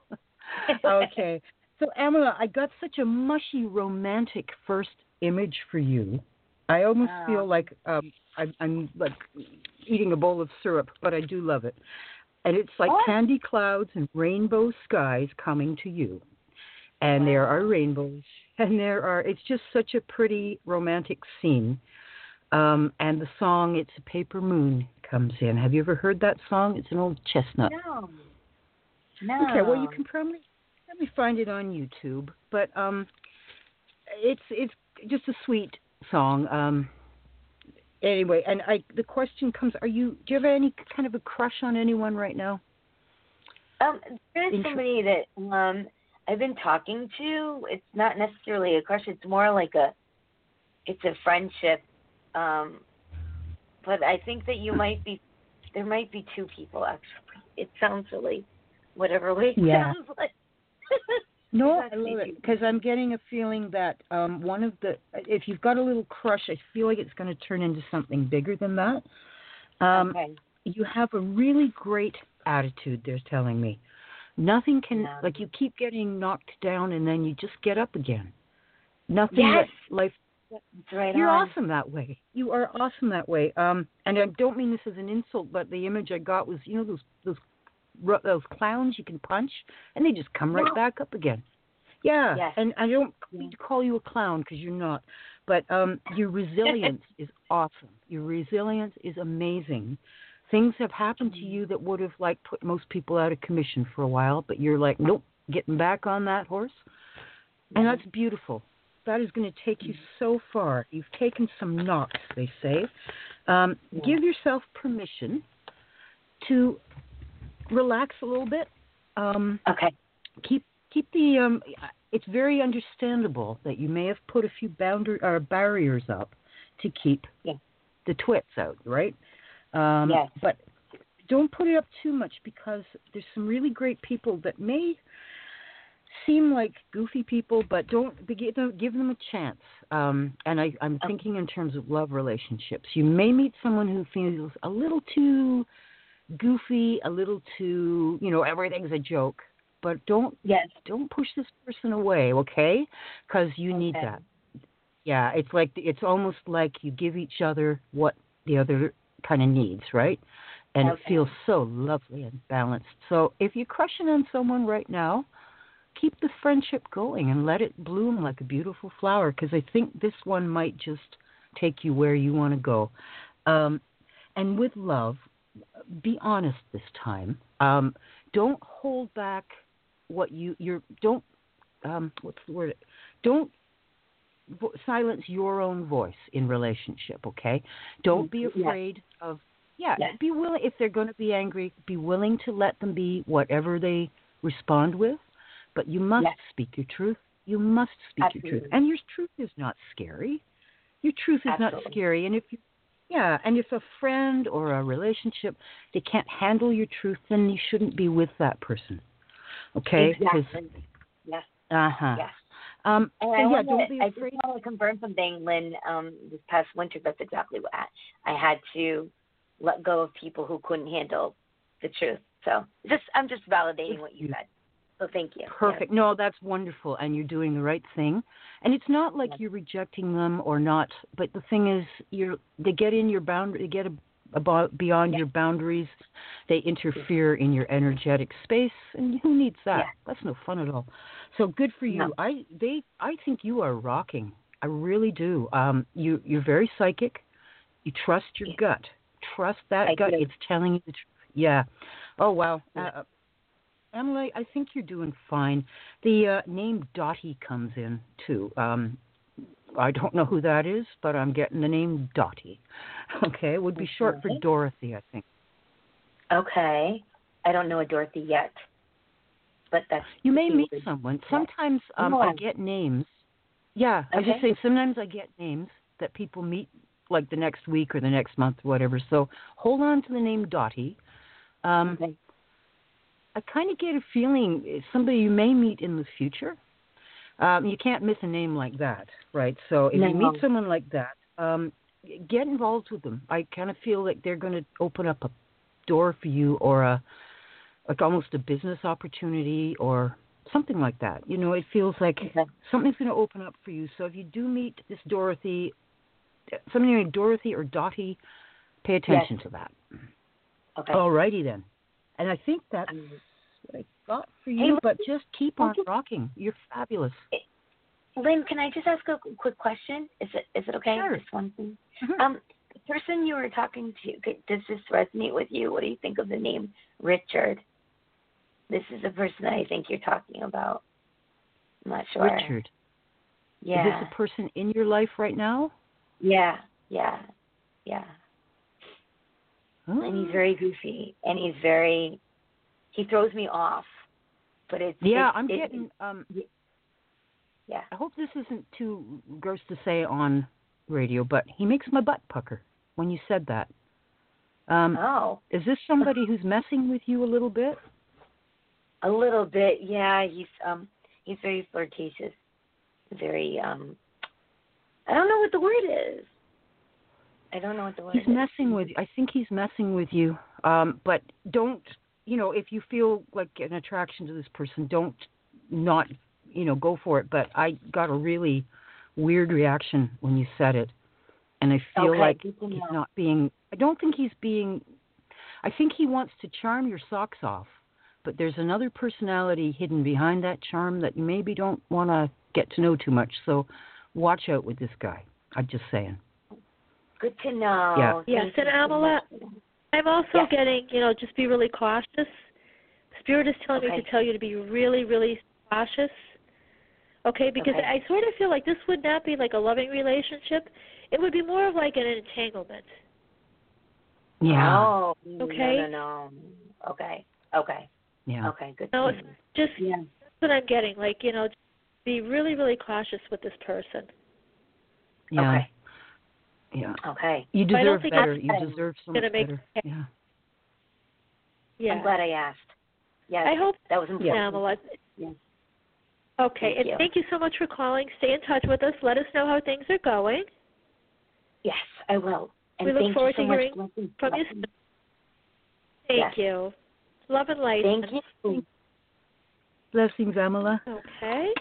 Okay. So Amala, I got such a mushy, romantic first image for you. I almost Oh. feel like um, I'm, I'm like eating a bowl of syrup, but I do love it. And it's like What? candy clouds and rainbow skies coming to you. And there are rainbows, and there are. It's just such a pretty romantic scene. Um, and the song "It's a Paper Moon" comes in. Have you ever heard that song? It's an old chestnut. No. No. Okay, well you can probably let me find it on YouTube. But um, it's it's just a sweet song. Um, anyway, and I the question comes: Are you? Do you have any kind of a crush on anyone right now? Um, there's Inter- somebody that um I've been talking to. It's not necessarily a crush. It's more like a, it's a friendship. Um, but I think that you might be, there might be two people actually. It sounds really, whatever way it Yeah. sounds like. No, It's I love actually it two because I'm getting a feeling that um, one of the, if you've got a little crush, I feel like it's going to turn into something bigger than that. Um, Okay. You have a really great attitude, they're telling me. Nothing can, Yeah. like you keep getting knocked down and then you just get up again. Nothing Yes. that life, It's right you're on. awesome that way. You are awesome that way. Um, and I don't mean this as an insult, but the image I got was, you know, those, those, those clowns you can punch and they just come right Yeah. back up again. Yeah, Yes. and I don't mean to call you a clown because you're not, but um, your resilience is awesome. Your resilience is amazing. Things have happened to you that would have like put most people out of commission for a while, but you're like, nope, getting back on that horse, and that's beautiful. That is going to take you so far. You've taken some knocks, they say. Um, Yeah. Give yourself permission to relax a little bit. Um, Okay. keep keep the um it's very understandable that you may have put a few boundary or barriers up to keep Yeah. the twits out, right? Um Yes. But don't put it up too much because there's some really great people that may seem like goofy people, but don't give them, give them a chance. Um, and I, I'm thinking in terms of love relationships. You may meet someone who feels a little too goofy, a little too, you know, everything's a joke. But don't Yes. don't push this person away, okay? Because you need Okay. that. Yeah, it's like it's almost like you give each other what the other kind of needs, right? And Okay. it feels so lovely and balanced. So if you're crushing on someone right now, keep the friendship going and let it bloom like a beautiful flower. Because I think this one might just take you where you want to go. Um, and with love, be honest this time. Um, don't hold back what you you're don't um what's the word don't vo- silence your own voice in relationship, okay? Don't be afraid yeah. of yeah yes. be willing, if they're going to be angry, be willing to let them be whatever they respond with, but you must yes. speak your truth. You must speak Absolutely. your truth, and your truth is not scary. Your truth is Absolutely. not scary. And if you yeah and if a friend or a relationship, they can't handle your truth, then you shouldn't be with that person. Okay? Exactly. Yes. Uh huh. Yes. Um, and so I, yeah, wanna, don't be I afraid. just want to confirm something, Lynn. Um, this past winter, that's exactly what I, I had to let go of people who couldn't handle the truth. So just, I'm just validating what you said. So thank you. Perfect. Yeah. No, that's wonderful, and you're doing the right thing. And it's not like yeah. you're rejecting them or not, but the thing is, you're they get in your boundary, they get a, about beyond yeah. your boundaries. They interfere in your energetic space, and who needs that? Yeah. That's no fun at all. So good for you. No. I they I think you are rocking. I really do. Um, you you're very psychic. You trust your yeah. gut. Trust that I gut. do. It's telling you the truth. Yeah. Oh wow. Yeah. Uh, Emily, I think you're doing fine. The uh, name Dottie comes in, too. Um, I don't know who that is, but I'm getting the name Dottie. Okay, it would be short for Dorothy, I think. Okay. I don't know a Dorothy yet, but that's... You may meet would, someone. Sometimes um, no. I get names. Yeah, okay. I just say sometimes I get names, that people meet like the next week or the next month or whatever. So hold on to the name Dottie. Um, Okay. I kind of get a feeling it's somebody you may meet in the future. Um, you can't miss a name like that, right? So if No. you meet someone like that, um, get involved with them. I kind of feel like they're going to open up a door for you, or a like almost a business opportunity or something like that. You know, it feels like Okay. something's going to open up for you. So if you do meet this Dorothy, somebody named Dorothy or Dottie, pay attention Yes. to that. Okay. All righty then. And I think that's Um, what I got for Hey, you, but just keep on okay. rocking. You're fabulous. Lynn, can I just ask a quick question? Is it is it okay? Sure. Just one thing. Mhm. Um, the person you were talking to, could- does this resonate with you? What do you think of the name Richard? This is the person that I think you're talking about. I'm not sure. Richard. Yeah. Is this a person in your life right now? Yeah. Yeah. Yeah. Oh. And he's very goofy, and he's very. He throws me off, but it's. Yeah, it's, I'm it's, getting. Um, Yeah. I hope this isn't too gross to say on radio, but he makes my butt pucker when you said that. Um, Oh. Is this somebody who's messing with you a little bit? A little bit, yeah. He's um he's very flirtatious, very um. I don't know what the word is. I don't know what the word He's is. messing with you. I think he's messing with you. Um, but don't, you know, if you feel like an attraction to this person, don't not, you know, go for it. But I got a really weird reaction when you said it. And I feel Okay, like good to he's know. not being, I don't think he's being, I think he wants to charm your socks off. But there's another personality hidden behind that charm that you maybe don't want to get to know too much. So watch out with this guy. I'm just saying. Good to know. Yeah. Yes, Thank and you so Amala, much. I'm also Yes. getting, you know, just be really cautious. Spirit is telling Okay. me to tell you to be really, really cautious. Okay, because Okay. I sort of feel like this would not be like a loving relationship. It would be more of like an entanglement. Yeah. Oh. Okay. No, no, no. Okay. Okay. Yeah. Okay. Good. No, to it's know. just Yeah. that's what I'm getting. Like, you know, be really, really cautious with this person. Yeah. Okay. Yeah. Okay. You But I don't deserve think better. it's You deserve so much gonna make better. sense. Yeah. Yeah. I'm glad I asked. Yes. I hope that was important. Amala. Yes. Okay, Thank and you. thank you so much for calling. Stay in touch with us. Let us know how things are going. Yes, I will. And We look thank forward you so to much. hearing Blessings. from you. Blessings. Thank Yes. you. Love and light. Thank you. Blessings, Amala. Okay.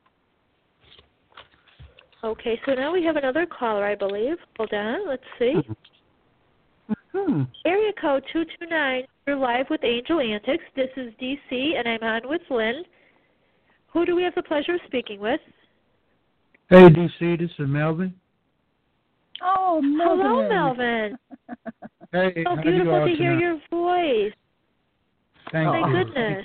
Okay, so now we have another caller, I believe. Hold on, let's see. Hmm. Area code two two nine, you're live with Angel Antics. This is D C, and I'm on with Lynn. Who do we have the pleasure of speaking with? Hey, D C, this is Melvin. Oh, Melvin. Hello, Melvin. Hey, So how beautiful you all to hear tonight? your voice. Thank My you. goodness.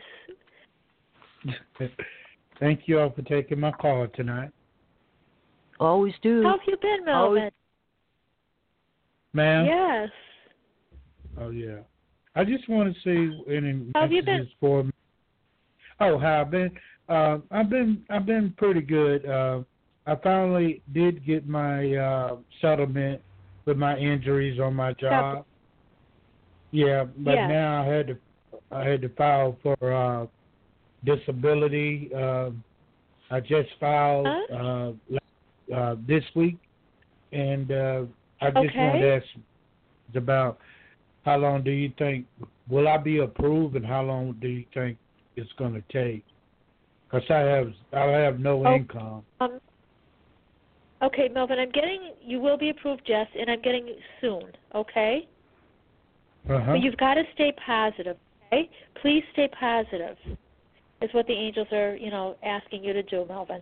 Thank you all for taking my call tonight. Always do. How have you been, Melvin? Always- Ma'am? Yes. Oh, yeah. I just want to see any How have you been? messages for me. Oh, how I've been? Uh, I've been I've been pretty good. Uh, I finally did get my uh, settlement with my injuries on my job. Yeah, but Yeah. now I had to I had to file for uh, disability. Uh, I just filed Huh? uh, uh, this week, and uh, I just Okay. wanted to ask about how long do you think will I be approved, and how long do you think it's going to take? Because I have I have no Oh. income. Um, okay, Melvin, I'm getting, you will be approved, Jess, and I'm getting soon, okay? Uh-huh. But you've got to stay positive, okay? Please stay positive, is what the angels are, you know, asking you to do, Melvin.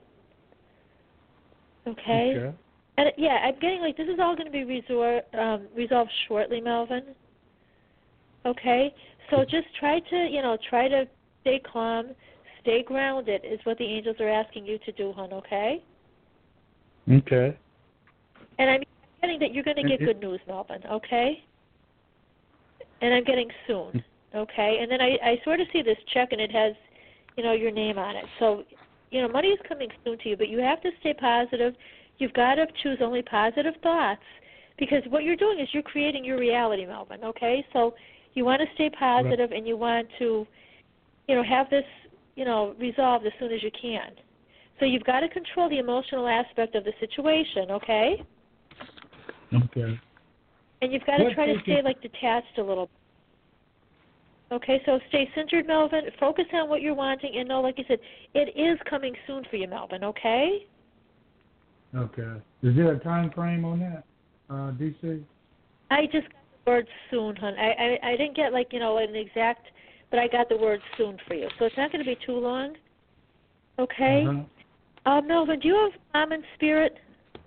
Okay? Okay. And, yeah, I'm getting, like, this is all going to be resor- um, resolved shortly, Melvin. Okay? So just try to, you know, try to stay calm, stay grounded is what the angels are asking you to do, hon, okay? Okay. And I'm getting that you're going to get Mhm. good news, Melvin, okay? And I'm getting soon, okay? And then I, I sort of see this check, and it has, you know, your name on it. So, you know, money is coming soon to you, but you have to stay positive. You've got to choose only positive thoughts, because what you're doing is you're creating your reality, Melvin, okay? So you want to stay positive, and you want to, you know, have this, you know, resolved as soon as you can. So you've got to control the emotional aspect of the situation, okay? Okay. And you've got to What try to thinking- stay, like, detached a little bit. Okay, so stay centered, Melvin. Focus on what you're wanting, and know, like you said, it is coming soon for you, Melvin, okay? Okay. Is there a time frame on that, uh, D C? I just got the word soon, hon. I, I, I didn't get, like, you know, an exact, but I got the word soon for you. So it's not going to be too long, okay? Uh-huh. Uh, Melvin, do you have mom in spirit?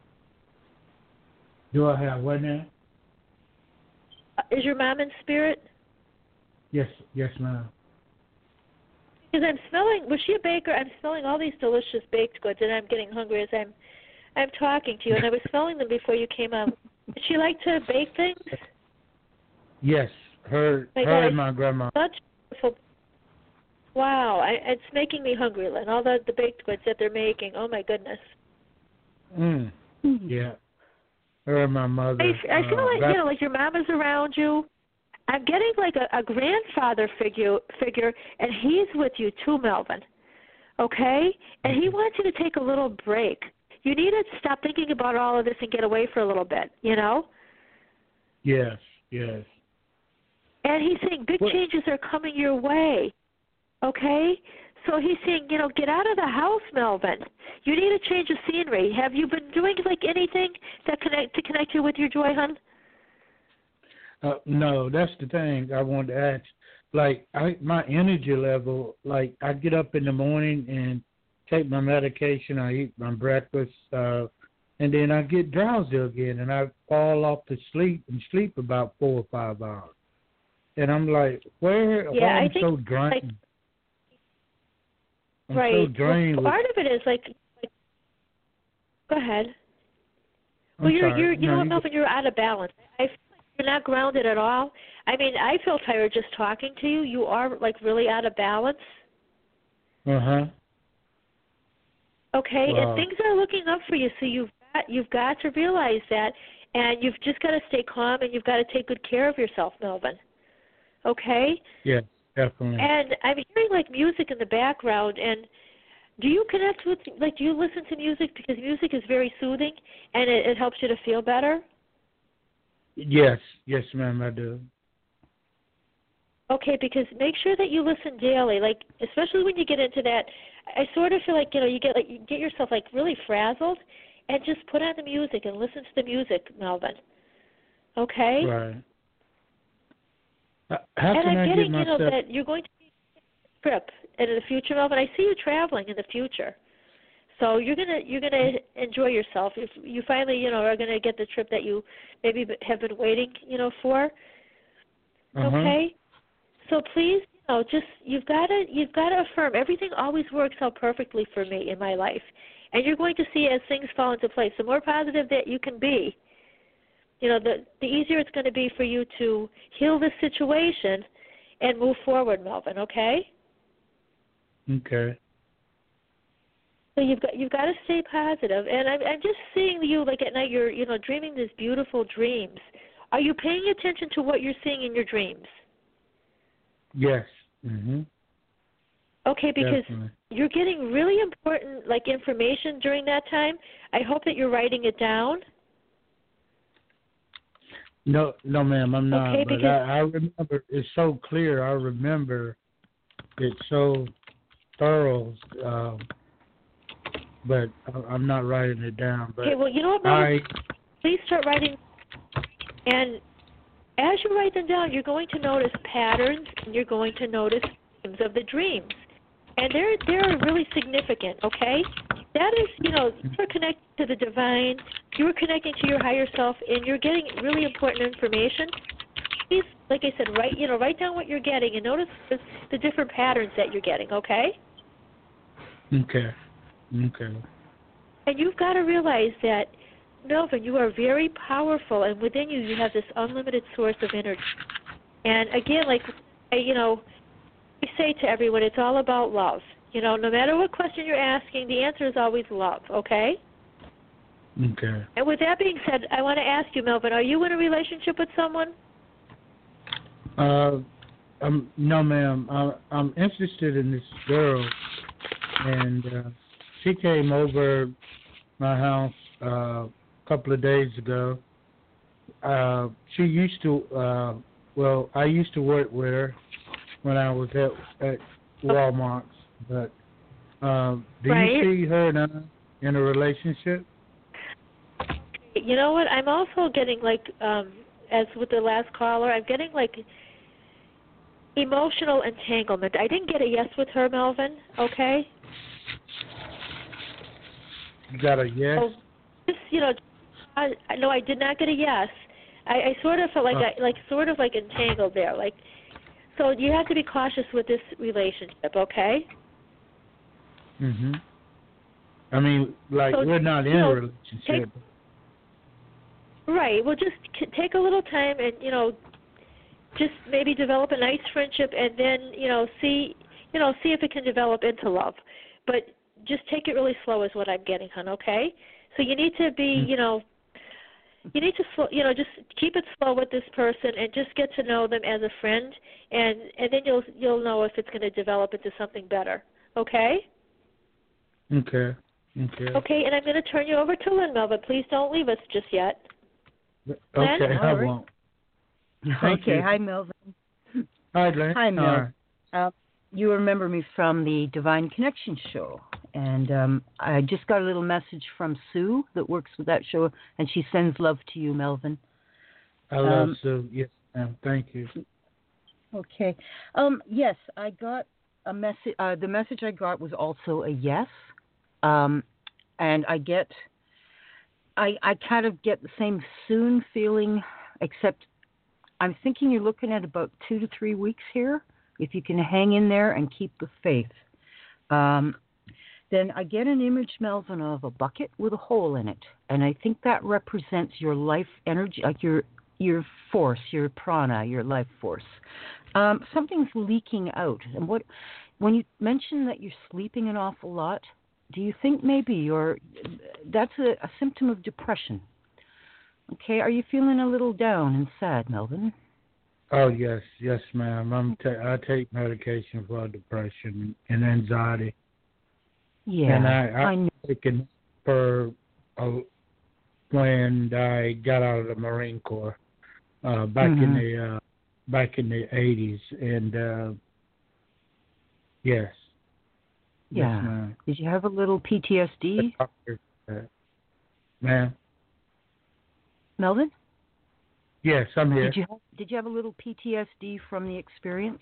Do I have what now? Uh, is your mom in spirit? Yes, yes, ma'am. Because I'm smelling, was she a baker? I'm smelling all these delicious baked goods, and I'm getting hungry as I'm I'm talking to you, and I was smelling them before you came out. Did she like to bake things? Yes, her, My her God, and my grandma. Such beautiful. Wow, I, it's making me hungry, Lynn. All the, the baked goods that they're making. Oh, my goodness. Mm. Yeah. Her and my mother. I, I feel uh, like, that- you know, like your mom is around you. I'm getting like a, a grandfather figure, figure, and he's with you too, Melvin. Okay? And he wants you to take a little break. You need to stop thinking about all of this and get away for a little bit, you know? Yes, yes. And he's saying big What? changes are coming your way. Okay? So he's saying, you know, get out of the house, Melvin. You need a change of scenery. Have you been doing like anything that connect to connect you with your joy, hon? Uh, no, that's the thing I wanted to ask. Like, I, my energy level, like, I get up in the morning and take my medication, I eat my breakfast, uh, and then I get drowsy again, and I fall off to sleep and sleep about four or five hours. And I'm like, where? Yeah, why I I'm think, so drained. like, I'm right. so drained. Well, with, part of it is like, like go ahead. I'm Well, you're, sorry. you're, you No, know what, you- Melvin, you're out of balance. I feel like you're not grounded at all. I mean, I feel tired just talking to you. You are, like, really out of balance. Uh-huh. Okay, Wow. and things are looking up for you, so you've got, you've got to realize that, and you've just got to stay calm, and you've got to take good care of yourself, Melvin. Okay? Yes, definitely. And I'm hearing, like, music in the background, and do you connect with, like, do you listen to music? Because music is very soothing, and it, it helps you to feel better. Yes, yes, ma'am, I do. Okay, because make sure that you listen daily, like, especially when you get into that, I sort of feel like, you know, you get like you get yourself like really frazzled, and just put on the music and listen to the music, Melvin. Okay? Right. Uh, How and can I'm I getting, get you know, myself? that you're going to be on a trip in the future, Melvin. I see you traveling in the future. So you're gonna you're gonna enjoy yourself if you finally, you know, are gonna get the trip that you maybe have been waiting, you know, for. Uh-huh. Okay? So please, you know, just you've got to you've got to affirm everything always works out perfectly for me in my life, and you're going to see as things fall into place. The more positive that you can be, you know, the the easier it's going to be for you to heal this situation and move forward, Melvin. Okay? Okay. So you've got you've got to stay positive, and I'm I'm just seeing you like at night. You're you know dreaming these beautiful dreams. Are you paying attention to what you're seeing in your dreams? Yes. Mhm. Okay, because Definitely. you're getting really important like information during that time. I hope that you're writing it down. No, no, ma'am, I'm not. Okay, but because- I, I remember it's so clear. I remember it's so thorough. Um, but I- I'm not writing it down. But Okay, well, you know what, I. Melvin? Please start writing. And as you write them down, you're going to notice patterns, and you're going to notice themes of the dreams. And they're, they're really significant, okay? That is, you know, you're connected to the divine, you're connecting to your higher self, and you're getting really important information. Please, like I said, write, you know, write down what you're getting and notice the, the different patterns that you're getting, okay? Okay. Okay. And you've got to realize that, Melvin, you are very powerful, and within you, you have this unlimited source of energy. And again, like, you know, we say to everyone, it's all about love. You know, no matter what question you're asking, the answer is always love, okay? Okay. And with that being said, I want to ask you, Melvin, are you in a relationship with someone? Uh, um, no, ma'am. I, I'm interested in this girl, and uh, she came over my house uh, a couple of days ago. Uh, she used to, uh, well, I used to work with her when I was at, at Walmart, but um, do Right. you see her and I in a relationship? You know what? I'm also getting, like, um, as with the last caller, I'm getting, like, emotional entanglement. I didn't get a yes with her, Melvin, okay? You got a yes? So, just, you know, I, no, I did not get a yes. I, I sort of felt like, Oh. I, like, sort of like entangled there. Like, so you have to be cautious with this relationship, okay? hmm I mean, like, So, we're not you in know, a relationship. Take, right. Well, just c- take a little time and, you know, just maybe develop a nice friendship and then, you know, see, you know, see if it can develop into love. But just take it really slow is what I'm getting, hon, okay? So you need to be, Mm. you know, you need to, slow, you know, just keep it slow with this person and just get to know them as a friend, and and then you'll you'll know if it's going to develop into something better, okay? Okay. Okay. Okay, and I'm going to turn you over to Lynn, Melvin. Please don't leave us just yet. Okay, Lynn? I All right. won't. Thank okay. you. Hi, Melvin. Hi, Lynn. Hi, Mel. All right. Uh, you remember me from the Divine Connection show, and um, I just got a little message from Sue that works with that show, and she sends love to you, Melvin. I love Um, Sue. Yes, ma'am. Thank you. Okay. Um, yes, I got a message. Uh, the message I got was also a yes, um, and I get, I I kind of get the same soon feeling, except I'm thinking you're looking at about two to three weeks here. If you can hang in there and keep the faith, um, then I get an image, Melvin, of a bucket with a hole in it, and I think that represents your life energy, like your your force, your prana, your life force. Um, something's leaking out, and what when you mention that you're sleeping an awful lot, do you think maybe you're that's a, a symptom of depression? Okay, are you feeling a little down and sad, Melvin? Oh yes, yes, ma'am. I'm ta- I take medication for depression and anxiety, Yeah, and I I I know. taken for uh, when I got out of the Marine Corps uh, back Mhm. in the uh, back in the eighties, and uh, yes, yes, Yeah. ma'am. Did you have a little P T S The D, doctor said, ma'am. Melvin? Yes, I'm here. Did you have, did you have a little P T S D from the experience?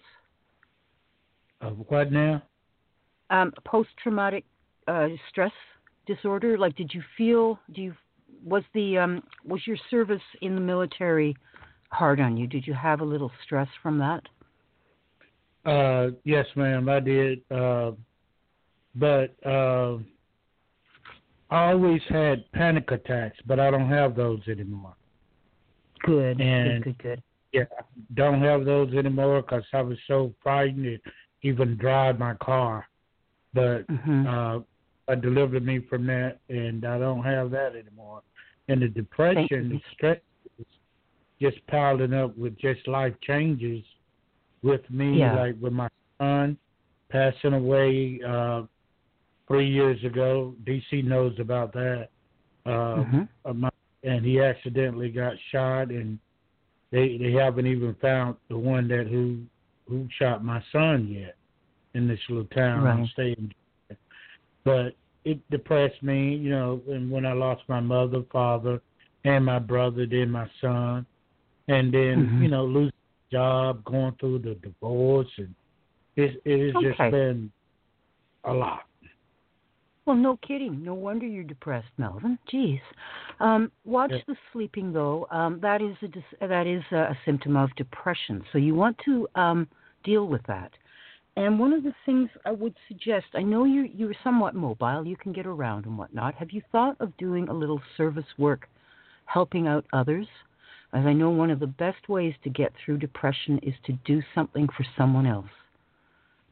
Uh, what now? Um, post-traumatic uh, stress disorder. Like, did you feel? Do you was the um, was your service in the military hard on you? Did you have a little stress from that? Uh, yes, ma'am, I did. Uh, but uh, I always had panic attacks, but I don't have those anymore. Good. And good. Good. Good. yeah, don't have those anymore because I was so frightened to even drive my car. But Mm-hmm. uh, I delivered me from that, and I don't have that anymore. And the depression, the stress, is just piling up with just life changes with me, Yeah. like with my son passing away uh, three years ago. D C knows about that. Uh, Mm-hmm. uh, my, and he accidentally got shot, and they they haven't even found the one that who who shot my son yet in this little town Right. I'm staying in. But it depressed me, you know, and when I lost my mother, father, and my brother, then my son, and then, Mm-hmm. you know, losing my job, going through the divorce, and it, it has just Okay. been a lot. Well, no kidding. No wonder you're depressed, Melvin. Jeez. Um, watch Yeah. the sleeping, though. Um, that is a dis- that is a, a symptom of depression. So you want to um, deal with that. And one of the things I would suggest, I know you're you're somewhat mobile. You can get around and whatnot. Have you thought of doing a little service work, helping out others? As I know, one of the best ways to get through depression is to do something for someone else.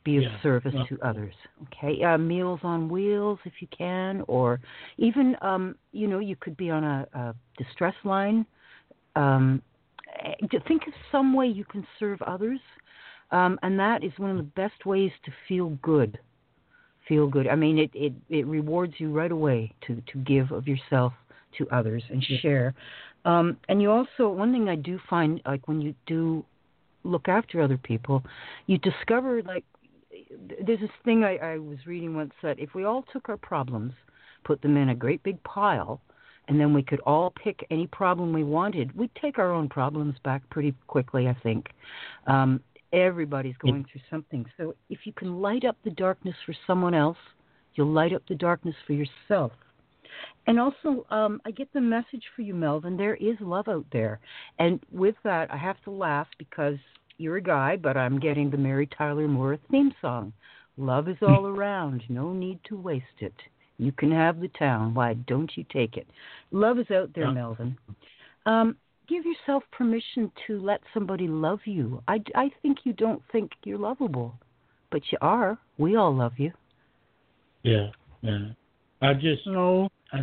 Be of Yeah. service Yeah. to others. Okay, uh, Meals on Wheels if you can, or even um, you know you could be on a, a distress line. Um, eh, to think of some way you can serve others, um, and that is one of the best ways to feel good. Feel good. I mean, it, it, it rewards you right away to, to give of yourself to others and share. Um, and you also, one thing I do find, like when you do look after other people, you discover, like, there's this thing I, I was reading once that if we all took our problems, put them in a great big pile, and then we could all pick any problem we wanted, we'd take our own problems back pretty quickly, I think. Um, everybody's going through something. So if you can light up the darkness for someone else, you'll light up the darkness for yourself. And also, um, I get the message for you, Melvin. There is love out there. And with that, I have to laugh because you're a guy, but I'm getting the Mary Tyler Moore theme song. Love is all around. No need to waste it. You can have the town. Why don't you take it? Love is out there, Melvin. Um, give yourself permission to let somebody love you. I, I think you don't think you're lovable, but you are. We all love you. Yeah, yeah. I just, no. I,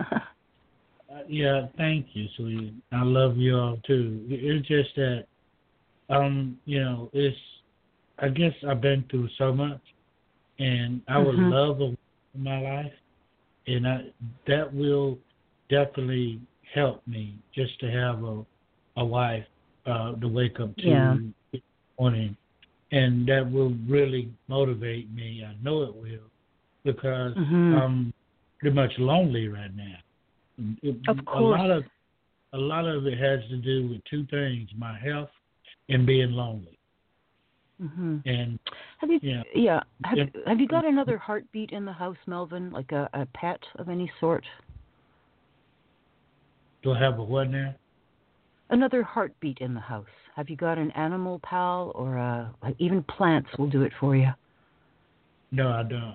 uh, yeah, thank you, sweetie. I love you all too. It's just that, um, you know, it's, I guess I've been through so much, and I would mm-hmm. love a woman in my life, and I, that will definitely help me just to have a a wife uh, to wake up to yeah. in the morning, and that will really motivate me. I know it will, because mm-hmm. I'm pretty much lonely right now. It, of course. A lot of a lot of it has to do with two things: my health and being lonely. Mm-hmm. And have you, yeah, yeah, have, yeah. have you got another heartbeat in the house, Melvin? Like a, a pet of any sort? Do I have a what now? Another heartbeat in the house. Have you got an animal pal, or a, even plants will do it for you? No, I don't.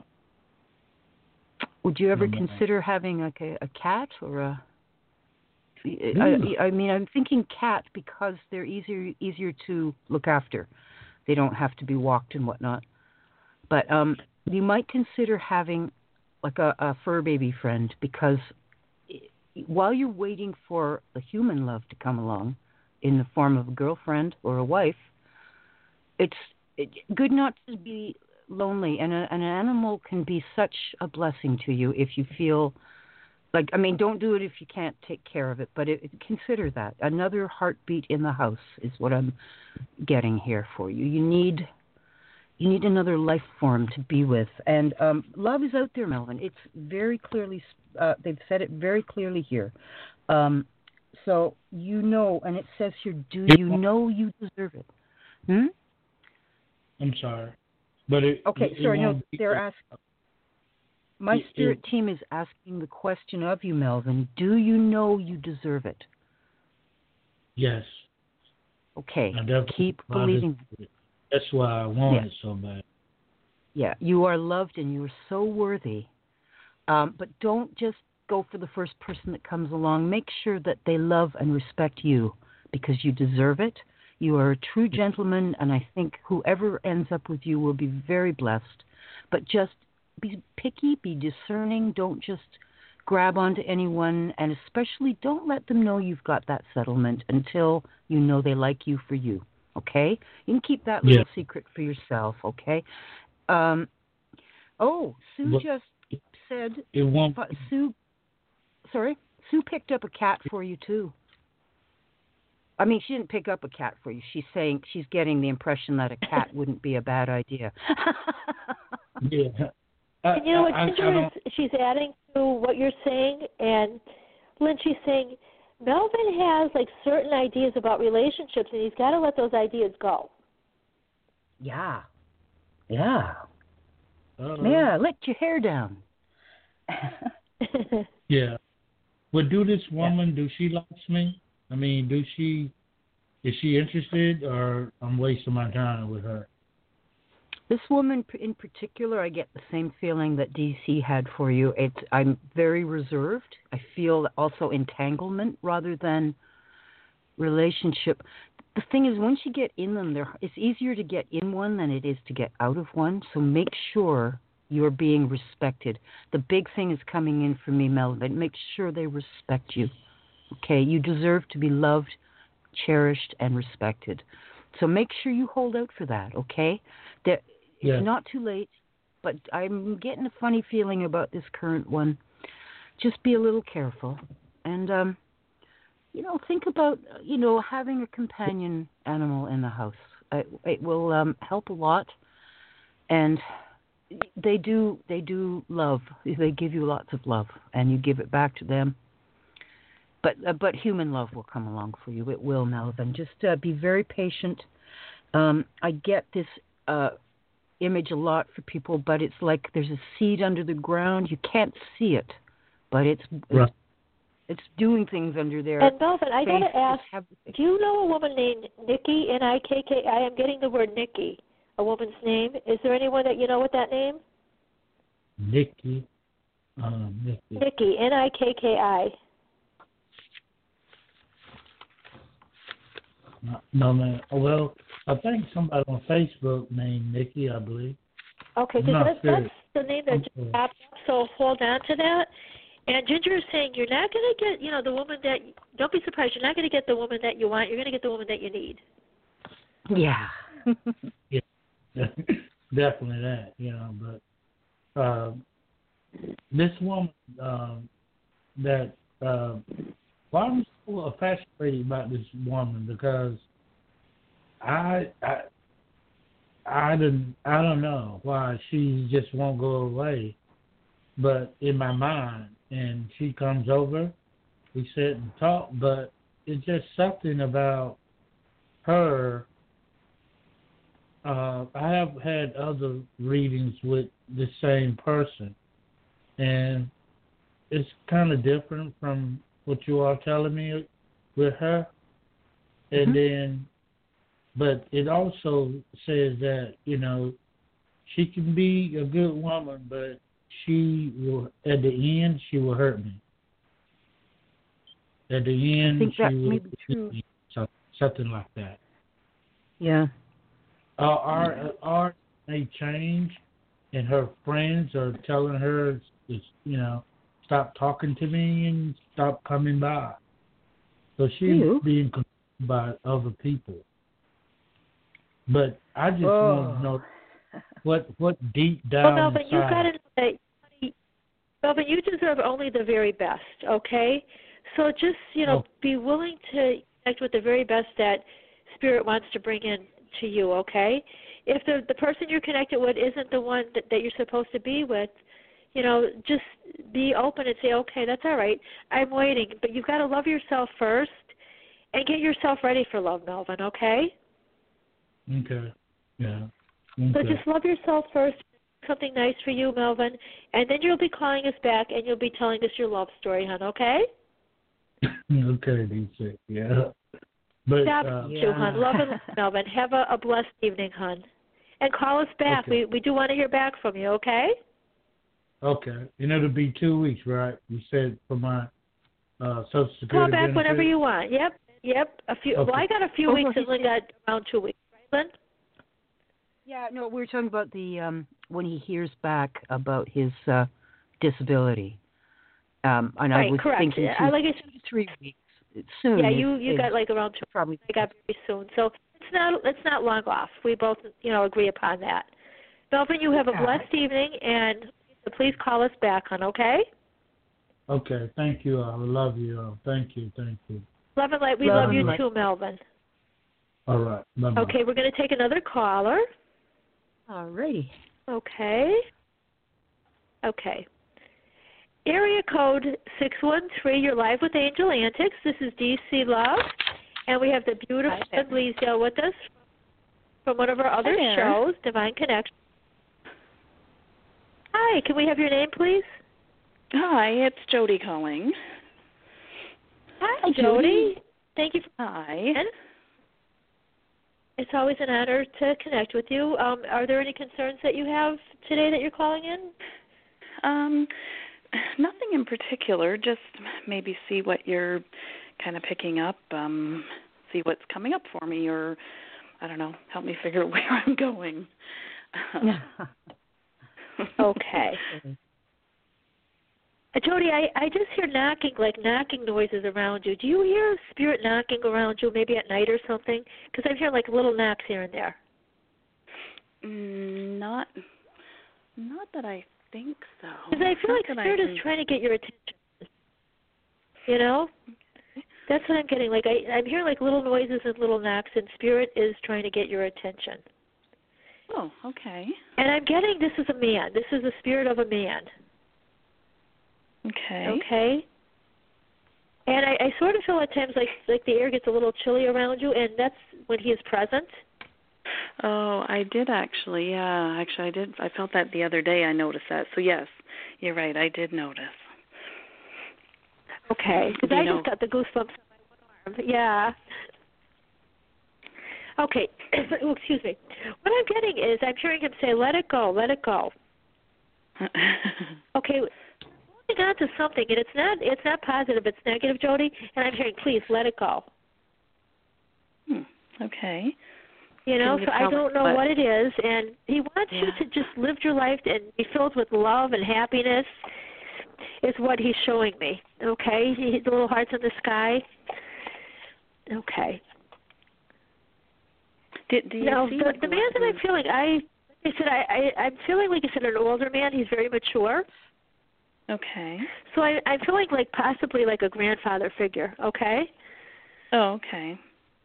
Would you ever no, consider having like a, a cat or a? Yeah. I, I mean, I'm thinking cat because they're easier easier to look after. They don't have to be walked and whatnot. But um, you might consider having like a, a fur baby friend, because while you're waiting for the human love to come along in the form of a girlfriend or a wife, it's it, good not to be lonely. And, a, and an animal can be such a blessing to you if you feel like, I mean, don't do it if you can't take care of it, but it, consider that. Another heartbeat in the house is what I'm getting here for you. You need you need another life form to be with. And um, love is out there, Melvin. It's very clearly, uh, they've said it very clearly here. Um, so you know, and it says here, do you know you deserve it? Hmm? I'm sorry. But it, okay, it, sorry, it no, they're asking. My it, spirit it, team is asking the question of you, Melvin. Do you know you deserve it? Yes. Okay, keep believing. That's why I want yeah. it so bad. Yeah, you are loved and you are so worthy. Um, but don't just go for the first person that comes along. Make sure that they love and respect you, because you deserve it. You are a true gentleman, and I think whoever ends up with you will be very blessed. But just be picky, be discerning. Don't just grab onto anyone, and especially don't let them know you've got that settlement until you know they like you for you. Okay? You can keep that little yeah. secret for yourself, okay? Um, oh, Sue but just said... It won't... Sue, sorry? Sue picked up a cat for you, too. I mean, she didn't pick up a cat for you. She's saying, she's getting the impression that a cat wouldn't be a bad idea. yeah. I, and you know what I, Ginger I is, she's adding to what you're saying, and Lynn, she's saying, Melvin has like certain ideas about relationships, and he's got to let those ideas go. Yeah, yeah, uh, yeah. Let your hair down. yeah. But do this woman? Yeah. Do she likes me? I mean, do she? Is she interested, or I'm wasting my time with her? This woman in particular, I get the same feeling that D C had for you. It's I'm very reserved. I feel also entanglement rather than relationship, the thing is, once you get in them, there it's easier to get in one than it is to get out of one. So make sure you're being respected. The big thing is coming in for me, Melvin. Make sure they respect you. Okay, you deserve to be loved, cherished, and respected. So make sure you hold out for that. Okay, that yeah. It's not too late, but I'm getting a funny feeling about this current one. Just be a little careful, and um, you know, think about you know having a companion animal in the house. It, it will um, help a lot, and they do they do love. They give you lots of love, and you give it back to them. But uh, but human love will come along for you. It will, Melvin. Just uh, be very patient. Um, I get this uh, image a lot for people, but it's like there's a seed under the ground. You can't see it, but it's right. it's, it's doing things under there. And Melvin, I got to ask, have... do you know a woman named Nikki, N I K K I? I'm getting the word Nikki, a woman's name. Is there anyone that you know with that name? Nikki. Um, Nikki. Nikki, N I K K I. No, no, man. Well, I think somebody on Facebook named Nikki, I believe. Okay, because that's, that's the name that just popped up, so hold on to that. And Ginger is saying you're not going to get, you know, the woman that, don't be surprised, you're not going to get the woman that you want, you're going to get the woman that you need. Yeah. Yeah, definitely that, you know, but uh, this woman um, that, uh, well, I'm so fascinated about this woman because I, I, I didn't, I don't know why she just won't go away, but in my mind, and she comes over, we sit and talk, but it's just something about her. Uh, I have had other readings with the same person, and it's kind of different from what you are telling me with her. And mm-hmm. then, but it also says that, you know, she can be a good woman, but she will, at the end, she will hurt me. At the end, I think she that will may be true. So, something like that. Yeah. Uh, our art may change, and her friends are telling her, you know, stop talking to me and stop coming by. So she's you? being controlled by other people. But I just oh. want to know what what deep down well, Melvin, inside. you've got to know that, Melvin, you deserve only the very best, okay? So just, you know, oh. be willing to connect with the very best that Spirit wants to bring in to you, okay? If the the person you're connected with isn't the one that, that you're supposed to be with, you know, just be open and say, okay, that's all right. I'm waiting. But you've got to love yourself first and get yourself ready for love, Melvin, okay? Okay. Yeah. Okay. So just love yourself first, something nice for you, Melvin, and then you'll be calling us back and you'll be telling us your love story, hon, okay? Okay, D C. Yeah. But, Stop uh, you, hon. Love and Melvin. Have a, a blessed evening, hon. And call us back. Okay. We we do want to hear back from you, okay? Okay. And it'll be two weeks, right? You said for my uh, Social Security Call back benefit? whenever you want. Yep. Yep. A few. Okay. Well, I got a few Oh, weeks no, and Lynn got around two weeks, right, Lynn? Yeah, no, we were talking about the um, when he hears back about his uh, disability. Um, and right, I was correct. thinking two, I like I said, three weeks. It's soon. yeah, It's, you you it's got like around two. Probably. I got very soon, so it's not it's not long off. We both you know agree upon that. Melvin, you have a Yeah. blessed evening, and please call us back, hon. Okay? Okay. Thank you. I love you. Uh, thank you. Thank you. Love and light. We Love love you and light. too, Melvin. All right. Bye-bye. Okay, we're going to take another caller. All righty. Okay. Okay. Area code six one three, you're live with Angel Antics. This is D C Love, and we have the beautiful Lizelle with us from one of our other shows, Divine Connection. Hi, can we have your name, please? Hi, it's Jody calling. Hi, Hi Jody. Jody. Thank you for Hi. calling. It's always an honor to connect with you. Um, are there any concerns that you have today that you're calling in? Um, nothing in particular. Just maybe see what you're kind of picking up. Um, see what's coming up for me, or I don't know, help me figure out where I'm going. Okay. Uh, Jody, I, I just hear knocking, like knocking noises around you. Do you hear spirit knocking around you, maybe at night or something? Because I'm hearing like little knocks here and there. Mm, not, not that I think so. Because I feel Not like that spirit I is trying to get your attention. You know? That's what I'm getting. Like I, I'm hearing like little noises and little knocks, and spirit is trying to get your attention. Oh, okay. And I'm getting this is a man. This is the spirit of a man. Okay. Okay. And I, I sort of feel at times like like the air gets a little chilly around you, and that's when he is present. Oh, I did actually. Yeah, actually, I did. I felt that the other day. I noticed that. So yes, you're right. I did notice. Okay. Because I know. just got the goosebumps on my one arm. Yeah. Okay. Oh, excuse me. What I'm getting is I'm hearing him say, "Let it go, let it go." Okay. Holding on to something, and it's not it's not positive. It's negative, Jody. And I'm hearing, "Please let it go." Hmm. Okay. You know, you so I don't know what? what it is, and he wants Yeah. you to just live your life and be filled with love and happiness. Is what he's showing me. Okay, he, the little hearts in the sky. Okay. Did, do you now, see the, what the man that I'm feeling, I, I said, I, I, I'm feeling like you said an older man. He's very mature. Okay. So I, I'm feeling like possibly like a grandfather figure. Okay. Oh, okay.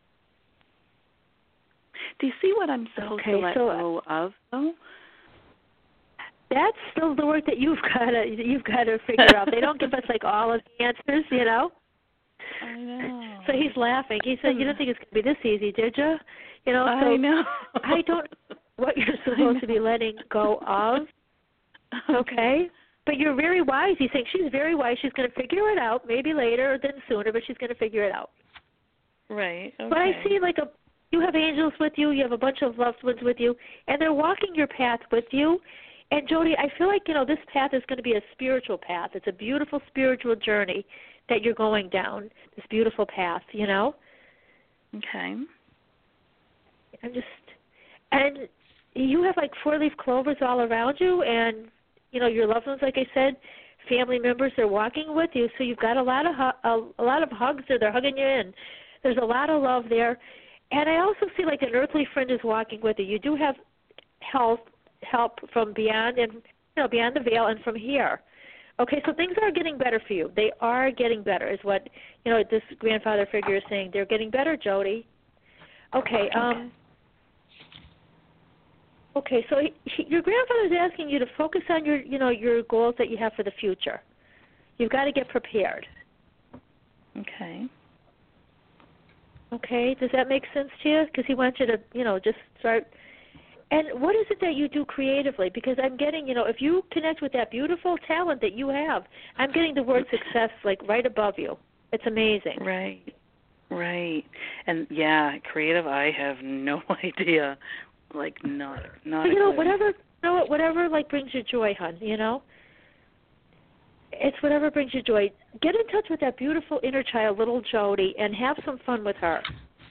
Do you see what I'm supposed Okay, to let so, go of, though? That's still the work that you've got to you've got to figure out. They don't give us like all of the answers, you know. I know. So he's laughing. He said, "You didn't think it's going to be this easy, did you?" You know. So I know. I don't know what you're supposed to be letting go of. Okay. Okay. But you're very wise. He's saying she's very wise. She's going to figure it out, maybe later than sooner, but she's going to figure it out. Right. Okay. But I see like a you have angels with you. You have a bunch of loved ones with you, and they're walking your path with you. And Jody, I feel like, you know, this path is going to be a spiritual path. It's a beautiful spiritual journey that you're going down, this beautiful path, you know? Okay. I'm just, and you have like four-leaf clovers all around you, and, you know, your loved ones, like I said, family members, they're walking with you, so you've got a lot of hu- a, a lot of hugs there. They're hugging you in. There's a lot of love there. And I also see like an earthly friend is walking with you. You do have health, help from beyond and, you know, beyond the veil and from here. Okay, so things are getting better for you. They are getting better is what, you know, this grandfather figure is saying. They're getting better, Jody. Okay, um, okay, so he, he, your grandfather is asking you to focus on your, you know, your goals that you have for the future. You've got to get prepared. Okay. Okay, does that make sense to you? Because he wants you to, you know, just start. And what is it that you do creatively? Because I'm getting, you know, if you connect with that beautiful talent that you have, I'm getting the word success like right above you. It's amazing. Right. Right. And yeah, creative, I have no idea. Like not not So, a you know, clue. whatever, you know, what, whatever like brings you joy, hon, you know? It's whatever brings you joy. Get in touch with that beautiful inner child, little Jody, and have some fun with her.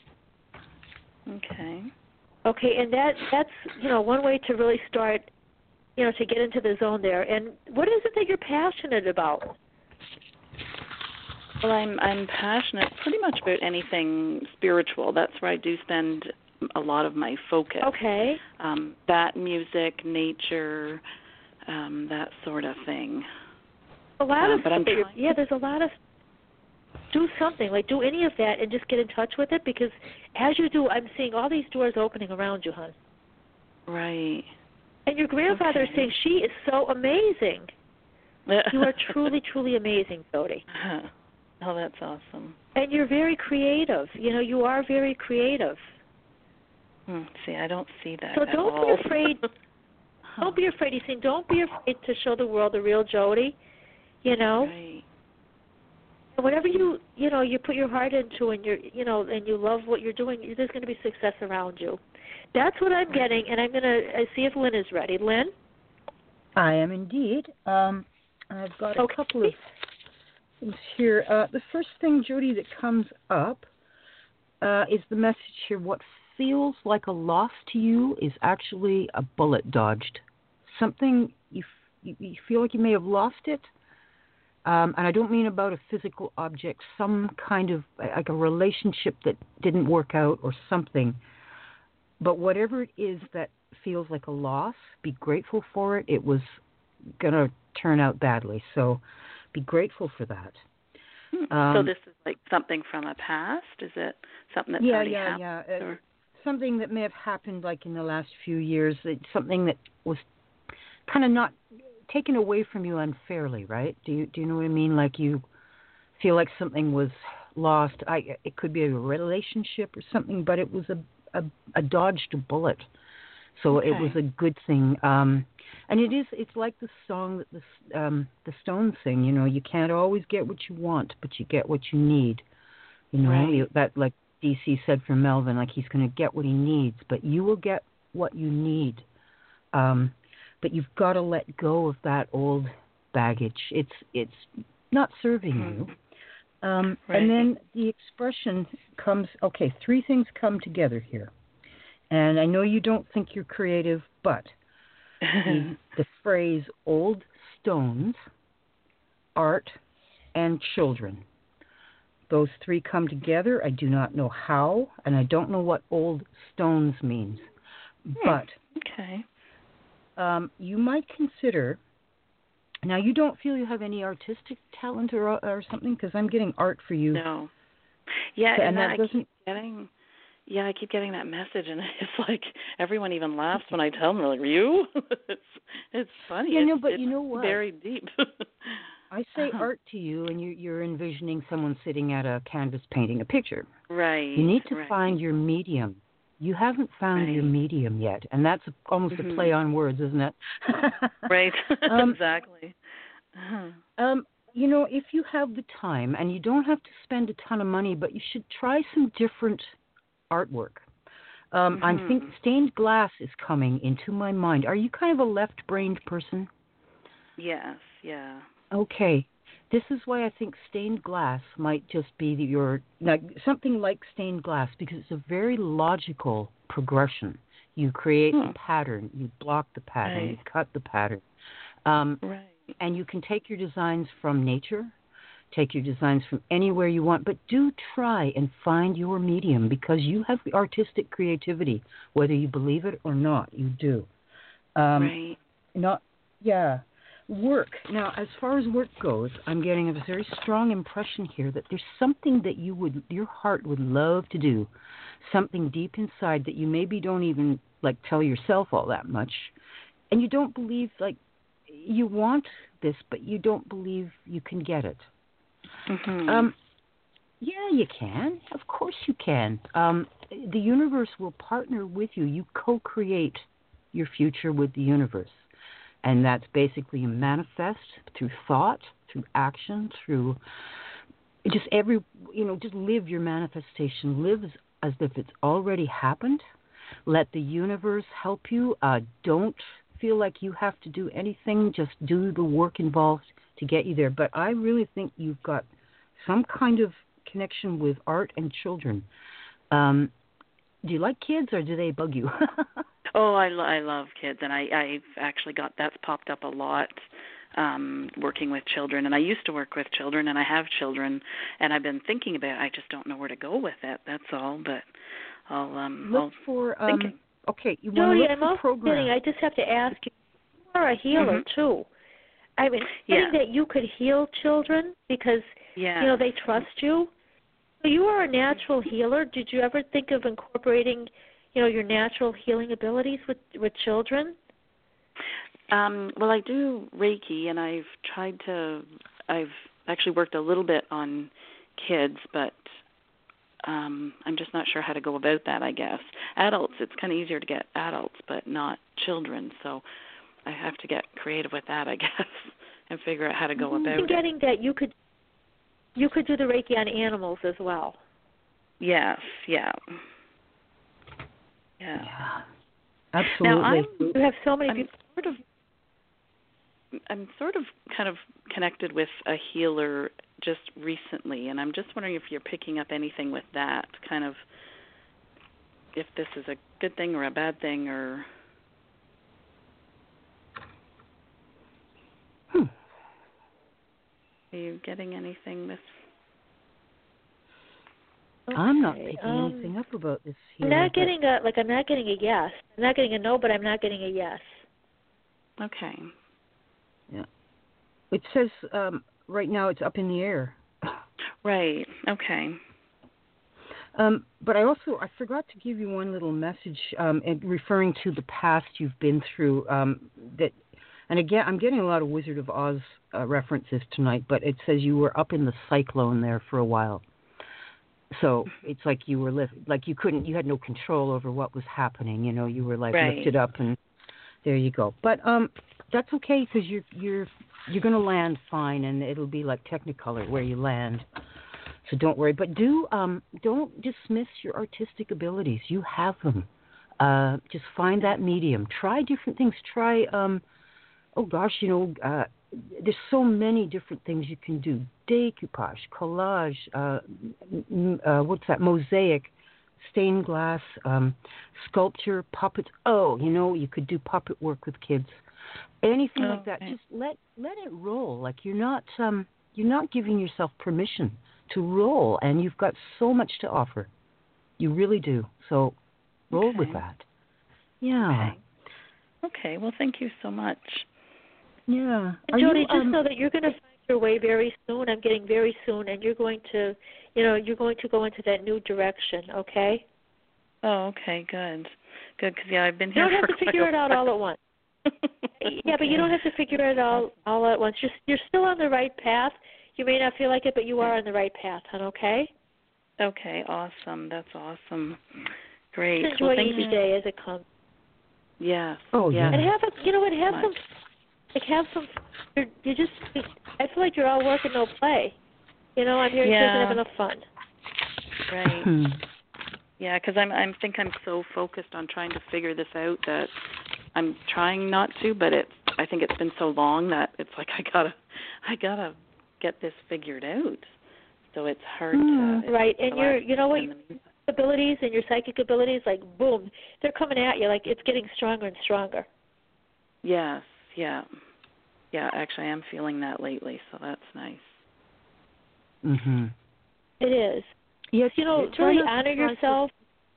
Okay. Okay, and that that's, you know, one way to really start, you know, to get into the zone there. And what is it that you're passionate about? Well, I'm I'm passionate pretty much about anything spiritual. That's where I do spend a lot of my focus. Okay. Um, that, music, nature, um, that sort of thing. A lot Uh, of but I'm stuff. trying Yeah, there's a lot of. Do something, like do any of that and just get in touch with it, because as you do, I'm seeing all these doors opening around you, hon. Right. And your grandfather Okay. is saying she is so amazing. You are truly, truly amazing, Jody. Oh, that's awesome. And you're very creative. You know, you are very creative. Hmm. See, I don't see that So at don't all. be afraid. Don't be afraid. He's saying don't be afraid to show the world the real Jody. You know. Right. Whatever you you know you put your heart into and you're you know and you love what you're doing, there's going to be success around you. That's what I'm getting, and I'm going to see if Lynn is ready. Lynn? I am indeed. Um, I've got a Okay. couple of things here. Uh, the first thing, Jody, that comes up uh, is the message here. What feels like a loss to you is actually a bullet dodged. Something you, f- you feel like you may have lost it. Um, and I don't mean about a physical object, some kind of, like a relationship that didn't work out or something. But whatever it is that feels like a loss, be grateful for it. It was going to turn out badly. So be grateful for that. Hmm. Um, so this is like something from a past? Is it something that's yeah, already yeah, happened? yeah, Or? uh, something that may have happened like in the last few years, that something that was kind of not taken away from you unfairly, right? Do you do you know what I mean? Like you feel like something was lost. I it could be a relationship or something, but it was a a, a dodged bullet. So Okay. it was a good thing. Um, and it is it's like the song that the um, the Stones sing. You know, you can't always get what you want, but you get what you need. You know, Right. you, that like D C said for Melvin, like he's going to get what he needs, but you will get what you need. Um, but you've got to let go of that old baggage. It's it's not serving Mm-hmm. you. Um, Right. And then the expression comes. Okay, three things come together here. And I know you don't think you're creative, but the, the phrase "old stones," art, and children. Those three come together. I do not know how, and I don't know what old stones means. Hmm. But Okay. um, you might consider. Now, you don't feel you have any artistic talent or or something, because I'm getting art for you. No. Yeah, So- and, and that, that I doesn't. keep getting. Yeah, I keep getting that message, and it's like everyone even laughs when I tell them. They're like, "You?" it's it's funny. Yeah, it's, no, but it's you know what? very deep. I say Uh-huh. art to you, and you, you're envisioning someone sitting at a canvas painting a picture. Right. You need to right. find your medium. You haven't found Right. your medium yet, and that's a, almost Mhm. a play on words, isn't it? Right. um, exactly. Uh-huh. um, you know, if you have the time, and you don't have to spend a ton of money, but you should try some different artwork. Um, Mhm. I think stained glass is coming into my mind. Are you kind of a left-brained person? Yes. Yeah. Okay. This is why I think stained glass might just be the, your like something like stained glass, because it's a very logical progression. You create Hmm. the pattern, you block the pattern, you Right. cut the pattern, um, Right. and you can take your designs from nature, take your designs from anywhere you want, but do try and find your medium, because you have the artistic creativity, whether you believe it or not. You do. Um, Right. Not, yeah. Work. Now, as far as work goes, I'm getting a very strong impression here that there's something that you would, your heart would love to do, something deep inside that you maybe don't even like tell yourself all that much, and you don't believe like you want this, but you don't believe you can get it. Mhm. Um, yeah, you can. Of course, you can. Um, the universe will partner with you. You co-create your future with the universe. And that's basically you manifest through thought, through action, through just every, you know, just live your manifestation. Live as, as if it's already happened. Let the universe help you. Uh, don't feel like you have to do anything. Just do the work involved to get you there. But I really think you've got some kind of connection with art and children. Um, do you like kids, or do they bug you? Oh, I, lo- I love kids, and I, I've actually got that's popped up a lot, um, working with children. And I used to work with children, and I have children, and I've been thinking about it. I just don't know where to go with it. That's all. But I'll um, Look I'll for um. thinking. Okay, you want to Jody, look I'm for also programs. kidding. I just have to ask you. You are a healer Mhm. too. I mean, Yeah. saying that you could heal children because Yeah. you know they trust you. So you are a natural healer. Did you ever think of incorporating, you know, your natural healing abilities with with children? Um, well, I do Reiki, and I've tried to. I've actually worked a little bit on kids, but um, I'm just not sure how to go about that. I guess adults, it's kind of easier to get adults, but not children. So I have to get creative with that, I guess, and figure out how to go about I'm it. getting that you could you could do the Reiki on animals as well. Yes. Yeah. Yeah. Yeah, absolutely. Now I'm. You have so many I'm people. sort of. I'm sort of kind of connected with a healer just recently, and I'm just wondering if you're picking up anything with that, kind of if this is a good thing or a bad thing, or... Hmm. Are you getting anything with... Okay. I'm not picking um, anything up about this here. I'm not but- getting a like. I'm not getting a yes. I'm not getting a no, but I'm not getting a yes. Okay. Yeah. It says um, right now it's up in the air. Right. Okay. Um, but I also I forgot to give you one little message um, in referring to the past you've been through. Um, that, and again, I'm getting a lot of Wizard of Oz uh, references tonight. But it says you were up in the cyclone there for a while. So it's like you were lift, like you couldn't, you had no control over what was happening. You know, you were like Right. lifted up, and there you go. But um, that's okay because you're you're you're going to land fine, and it'll be like Technicolor where you land. So don't worry. But do um, don't dismiss your artistic abilities. You have them. Uh, just find that medium. Try different things. Try um, oh gosh, you know. Uh, There's so many different things you can do. Decoupage, collage, uh, uh, what's that, mosaic, stained glass, um, sculpture, puppets. Oh, you know, you could do puppet work with kids. Anything Oh, like that. okay. Just let let it roll. Like you're not um you're not giving yourself permission to roll, and you've got so much to offer. You really do. So roll Okay. with that. Yeah. Okay. Okay. Well, thank you so much. Yeah. And Are Jody, you, just um, know that you're going to find your way very soon. I'm getting very soon, and you're going to, you know, you're going to go into that new direction. Okay. Oh, okay. Good. Good. Because yeah, I've been You here don't have for to figure quite it a out all at once. Yeah, but you don't have to figure it all all at once. You're you're still on the right path. You may not feel like it, but you are on the right path, hon. Okay. Okay. Awesome. That's awesome. Great. Just enjoy Well, thank each you. day as it comes. Yes. Oh, yes. yeah. And have a, you know what? Have Much. some, like have some. You're, you just. I feel like you're all work and no play. You know, I'm hearing Yeah. kids have enough fun. Right. Hmm. Yeah, because I'm I'm think I'm so focused on trying to figure this out that I'm trying not to, but it's I think it's been so long that it's like I gotta I gotta get this figured out. So it's hard Mm. to it's Right, and you're, relaxing you know what, in the meantime. abilities and your psychic abilities, like boom, they're coming at you. Like it's getting stronger and stronger. Yes, yeah, yeah. Actually, I am feeling that lately, so that's nice. Mhm. It is. Yes, You know, you to try really not to honor try so- yourself.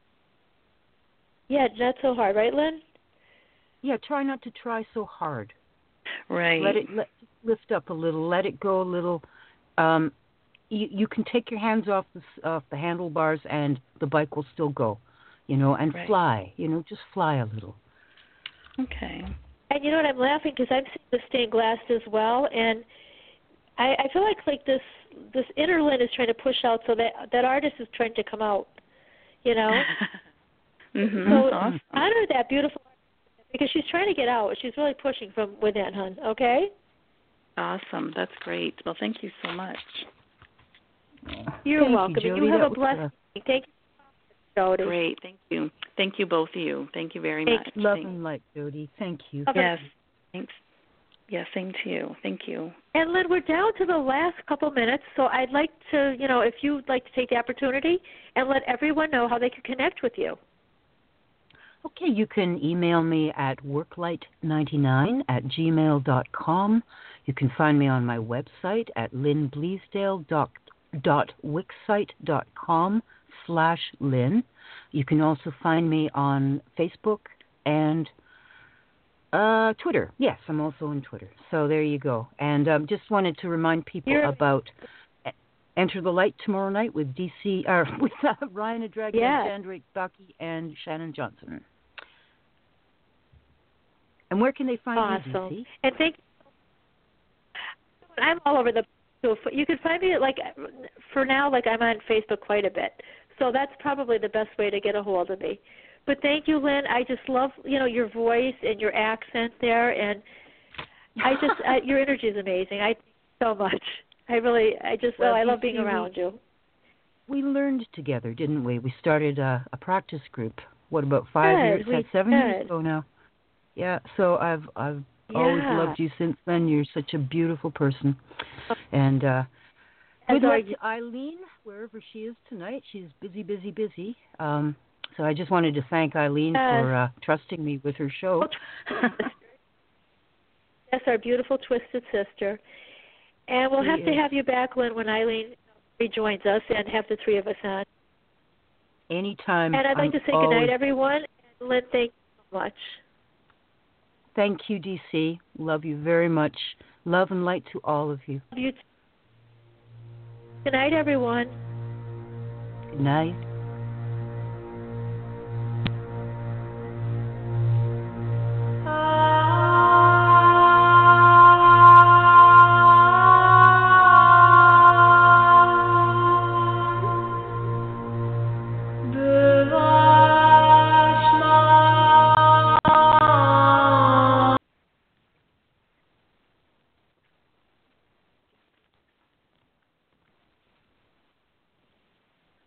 Yeah, not so hard, right, Lynn? Yeah, try not to try so hard. Right. Let it let lift up a little. Let it go a little. Um, you you can take your hands off the s- off the handlebars, and the bike will still go. You know, and Right. fly. You know, just fly a little. Okay. And you know what? I'm laughing because I'm seeing the stained glass as well, and I, I feel like like this this inner Lynn is trying to push out, so that that artist is trying to come out. You know. mhm. So Awesome. honor that beautiful artist because she's trying to get out. She's really pushing from within, hon. Okay. Awesome. That's great. Well, thank you so much. You're Thank you, welcome. Jody. And you have That a was, blessed uh, day. Thank you, Jody. Great. Thank you. Thank you, both of you. Thank you very Thank much. Love Thank- and light, Jody. Thank you. Love and- Yes. Thanks. Yeah, same to you. Thank you. And Lynn, we're down to the last couple minutes, so I'd like to, you know, if you'd like to take the opportunity and let everyone know how they can connect with you. Okay, you can email me at worklight ninety-nine at gmail dot com. You can find me on my website at lynnbleasdale dot wixsite dot com slash lynn. You can also find me on Facebook and uh, Twitter. Yes, I'm also on Twitter. So there you go. And um, just wanted to remind people You're- about Enter the Light tomorrow night with D C or with uh, Ryan Adragna, Yes. Jandrake Bucky, and Shannon Johnson. And where can they find Awesome. you, D C? And thank I'm all over the so you can find me like for now like I'm on Facebook quite a bit. So that's probably the best way to get a hold of me. But thank you, Lynn. I just love, you know, your voice and your accent there and I just I, your energy is amazing. I thank you so much. I really I just Well, oh, I D C, love being we- around you. We learned together, didn't we? We started a, a practice group. What about five Good, years? we That's seven did. years ago now. Yeah. So I've I've always Yeah. loved you since then. You're such a beautiful person, and uh, Good As are luck you. to Eileen, wherever she is tonight. She's busy, busy, busy. Um, so I just wanted to thank Eileen Yes. for uh, trusting me with her show. Yes, our beautiful Twisted Sister. And we'll She have to is. have you back, Lynn, when Eileen rejoins us and have the three of us on. Anytime. And I'd like I'm to say always... goodnight, everyone. And Lynn, thank you so much. Thank you, D C. Love you very much. Love and light to all of you. Love you too. Good night, everyone. Good night.